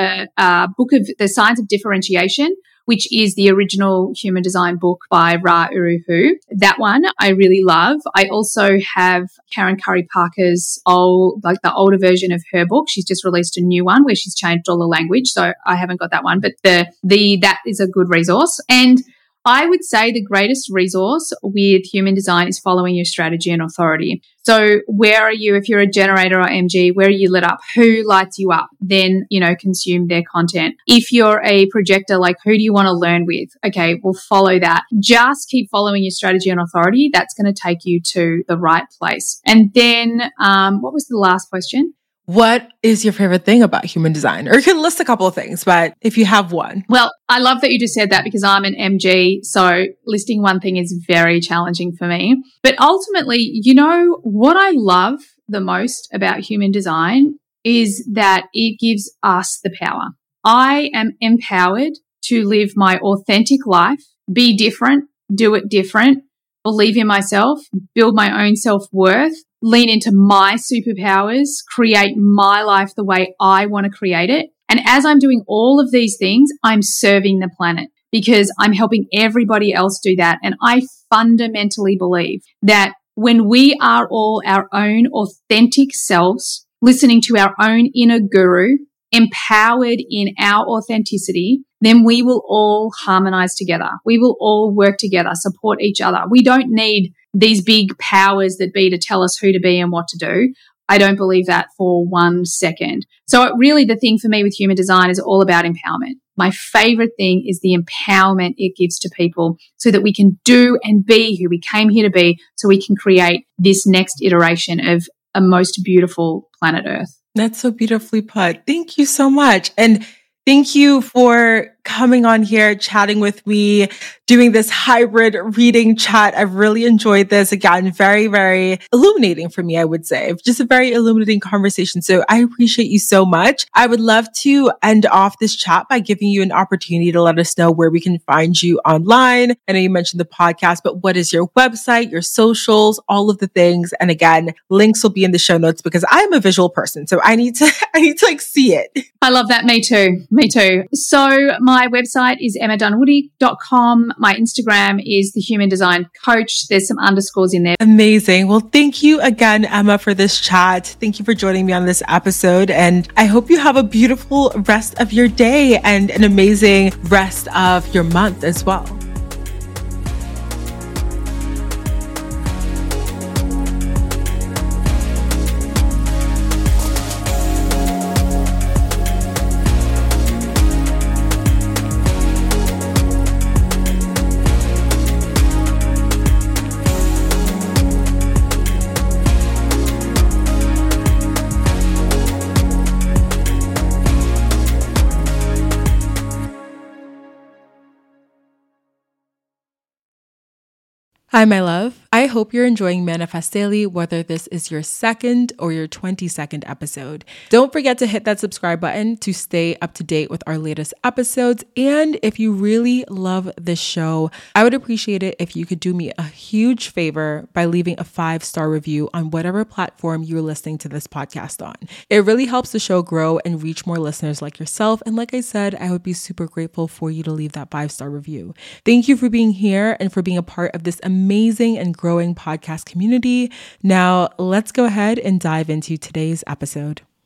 book of The Science of Differentiation, which is the original human design book by Ra Uru Hu. That one I really love. I also have Karen Curry Parker's the older version of her book. She's just released a new one where she's changed all the language. So I haven't got that one, but that is a good resource. And I would say the greatest resource with human design is following your strategy and authority. So where are you, if you're a generator or MG, where are you lit up? Who lights you up? Then, consume their content. If you're a projector, like who do you want to learn with? Okay, well, follow that. Just keep following your strategy and authority. That's going to take you to the right place. And then, what was the last question? What is your favorite thing about human design? Or you can list a couple of things, but if you have one. Well, I love that you just said that because I'm an MG. So listing one thing is very challenging for me. But ultimately, what I love the most about human design is that it gives us the power. I am empowered to live my authentic life, be different, do it different, believe in myself, build my own self-worth, lean into my superpowers, create my life the way I want to create it. And as I'm doing all of these things, I'm serving the planet because I'm helping everybody else do that. And I fundamentally believe that when we are all our own authentic selves, listening to our own inner guru, empowered in our authenticity, then we will all harmonize together. We will all work together, support each other. We don't need these big powers that be to tell us who to be and what to do. I don't believe that for 1 second. So really the thing for me with human design is all about empowerment. My favorite thing is the empowerment it gives to people so that we can do and be who we came here to be, so we can create this next iteration of a most beautiful planet Earth. That's so beautifully put. Thank you so much. And thank you for coming on here, chatting with me, doing this hybrid reading chat. I've really enjoyed this. Again, very, very illuminating for me, I would say. Just a very illuminating conversation. So I appreciate you so much. I would love to end off this chat by giving you an opportunity to let us know where we can find you online. I know you mentioned the podcast, but what is your website, your socials, all of the things? And again, links will be in the show notes because I'm a visual person. So I need to like see it. I love that. Me too. So my website is emmadunwoody.com. My Instagram is The Human Design Coach. There's some underscores in there. Amazing. Well, thank you again, Emma, for this chat. Thank you for joining me on this episode. And I hope you have a beautiful rest of your day and an amazing rest of your month as well. Hi, my love. I hope you're enjoying Manifest Daily, whether this is your second or your 22nd episode. Don't forget to hit that subscribe button to stay up to date with our latest episodes. And if you really love this show, I would appreciate it if you could do me a huge favor by leaving a 5-star review on whatever platform you're listening to this podcast on. It really helps the show grow and reach more listeners like yourself. And like I said, I would be super grateful for you to leave that 5-star review. Thank you for being here and for being a part of this amazing and growing podcast community. Now, let's go ahead and dive into today's episode.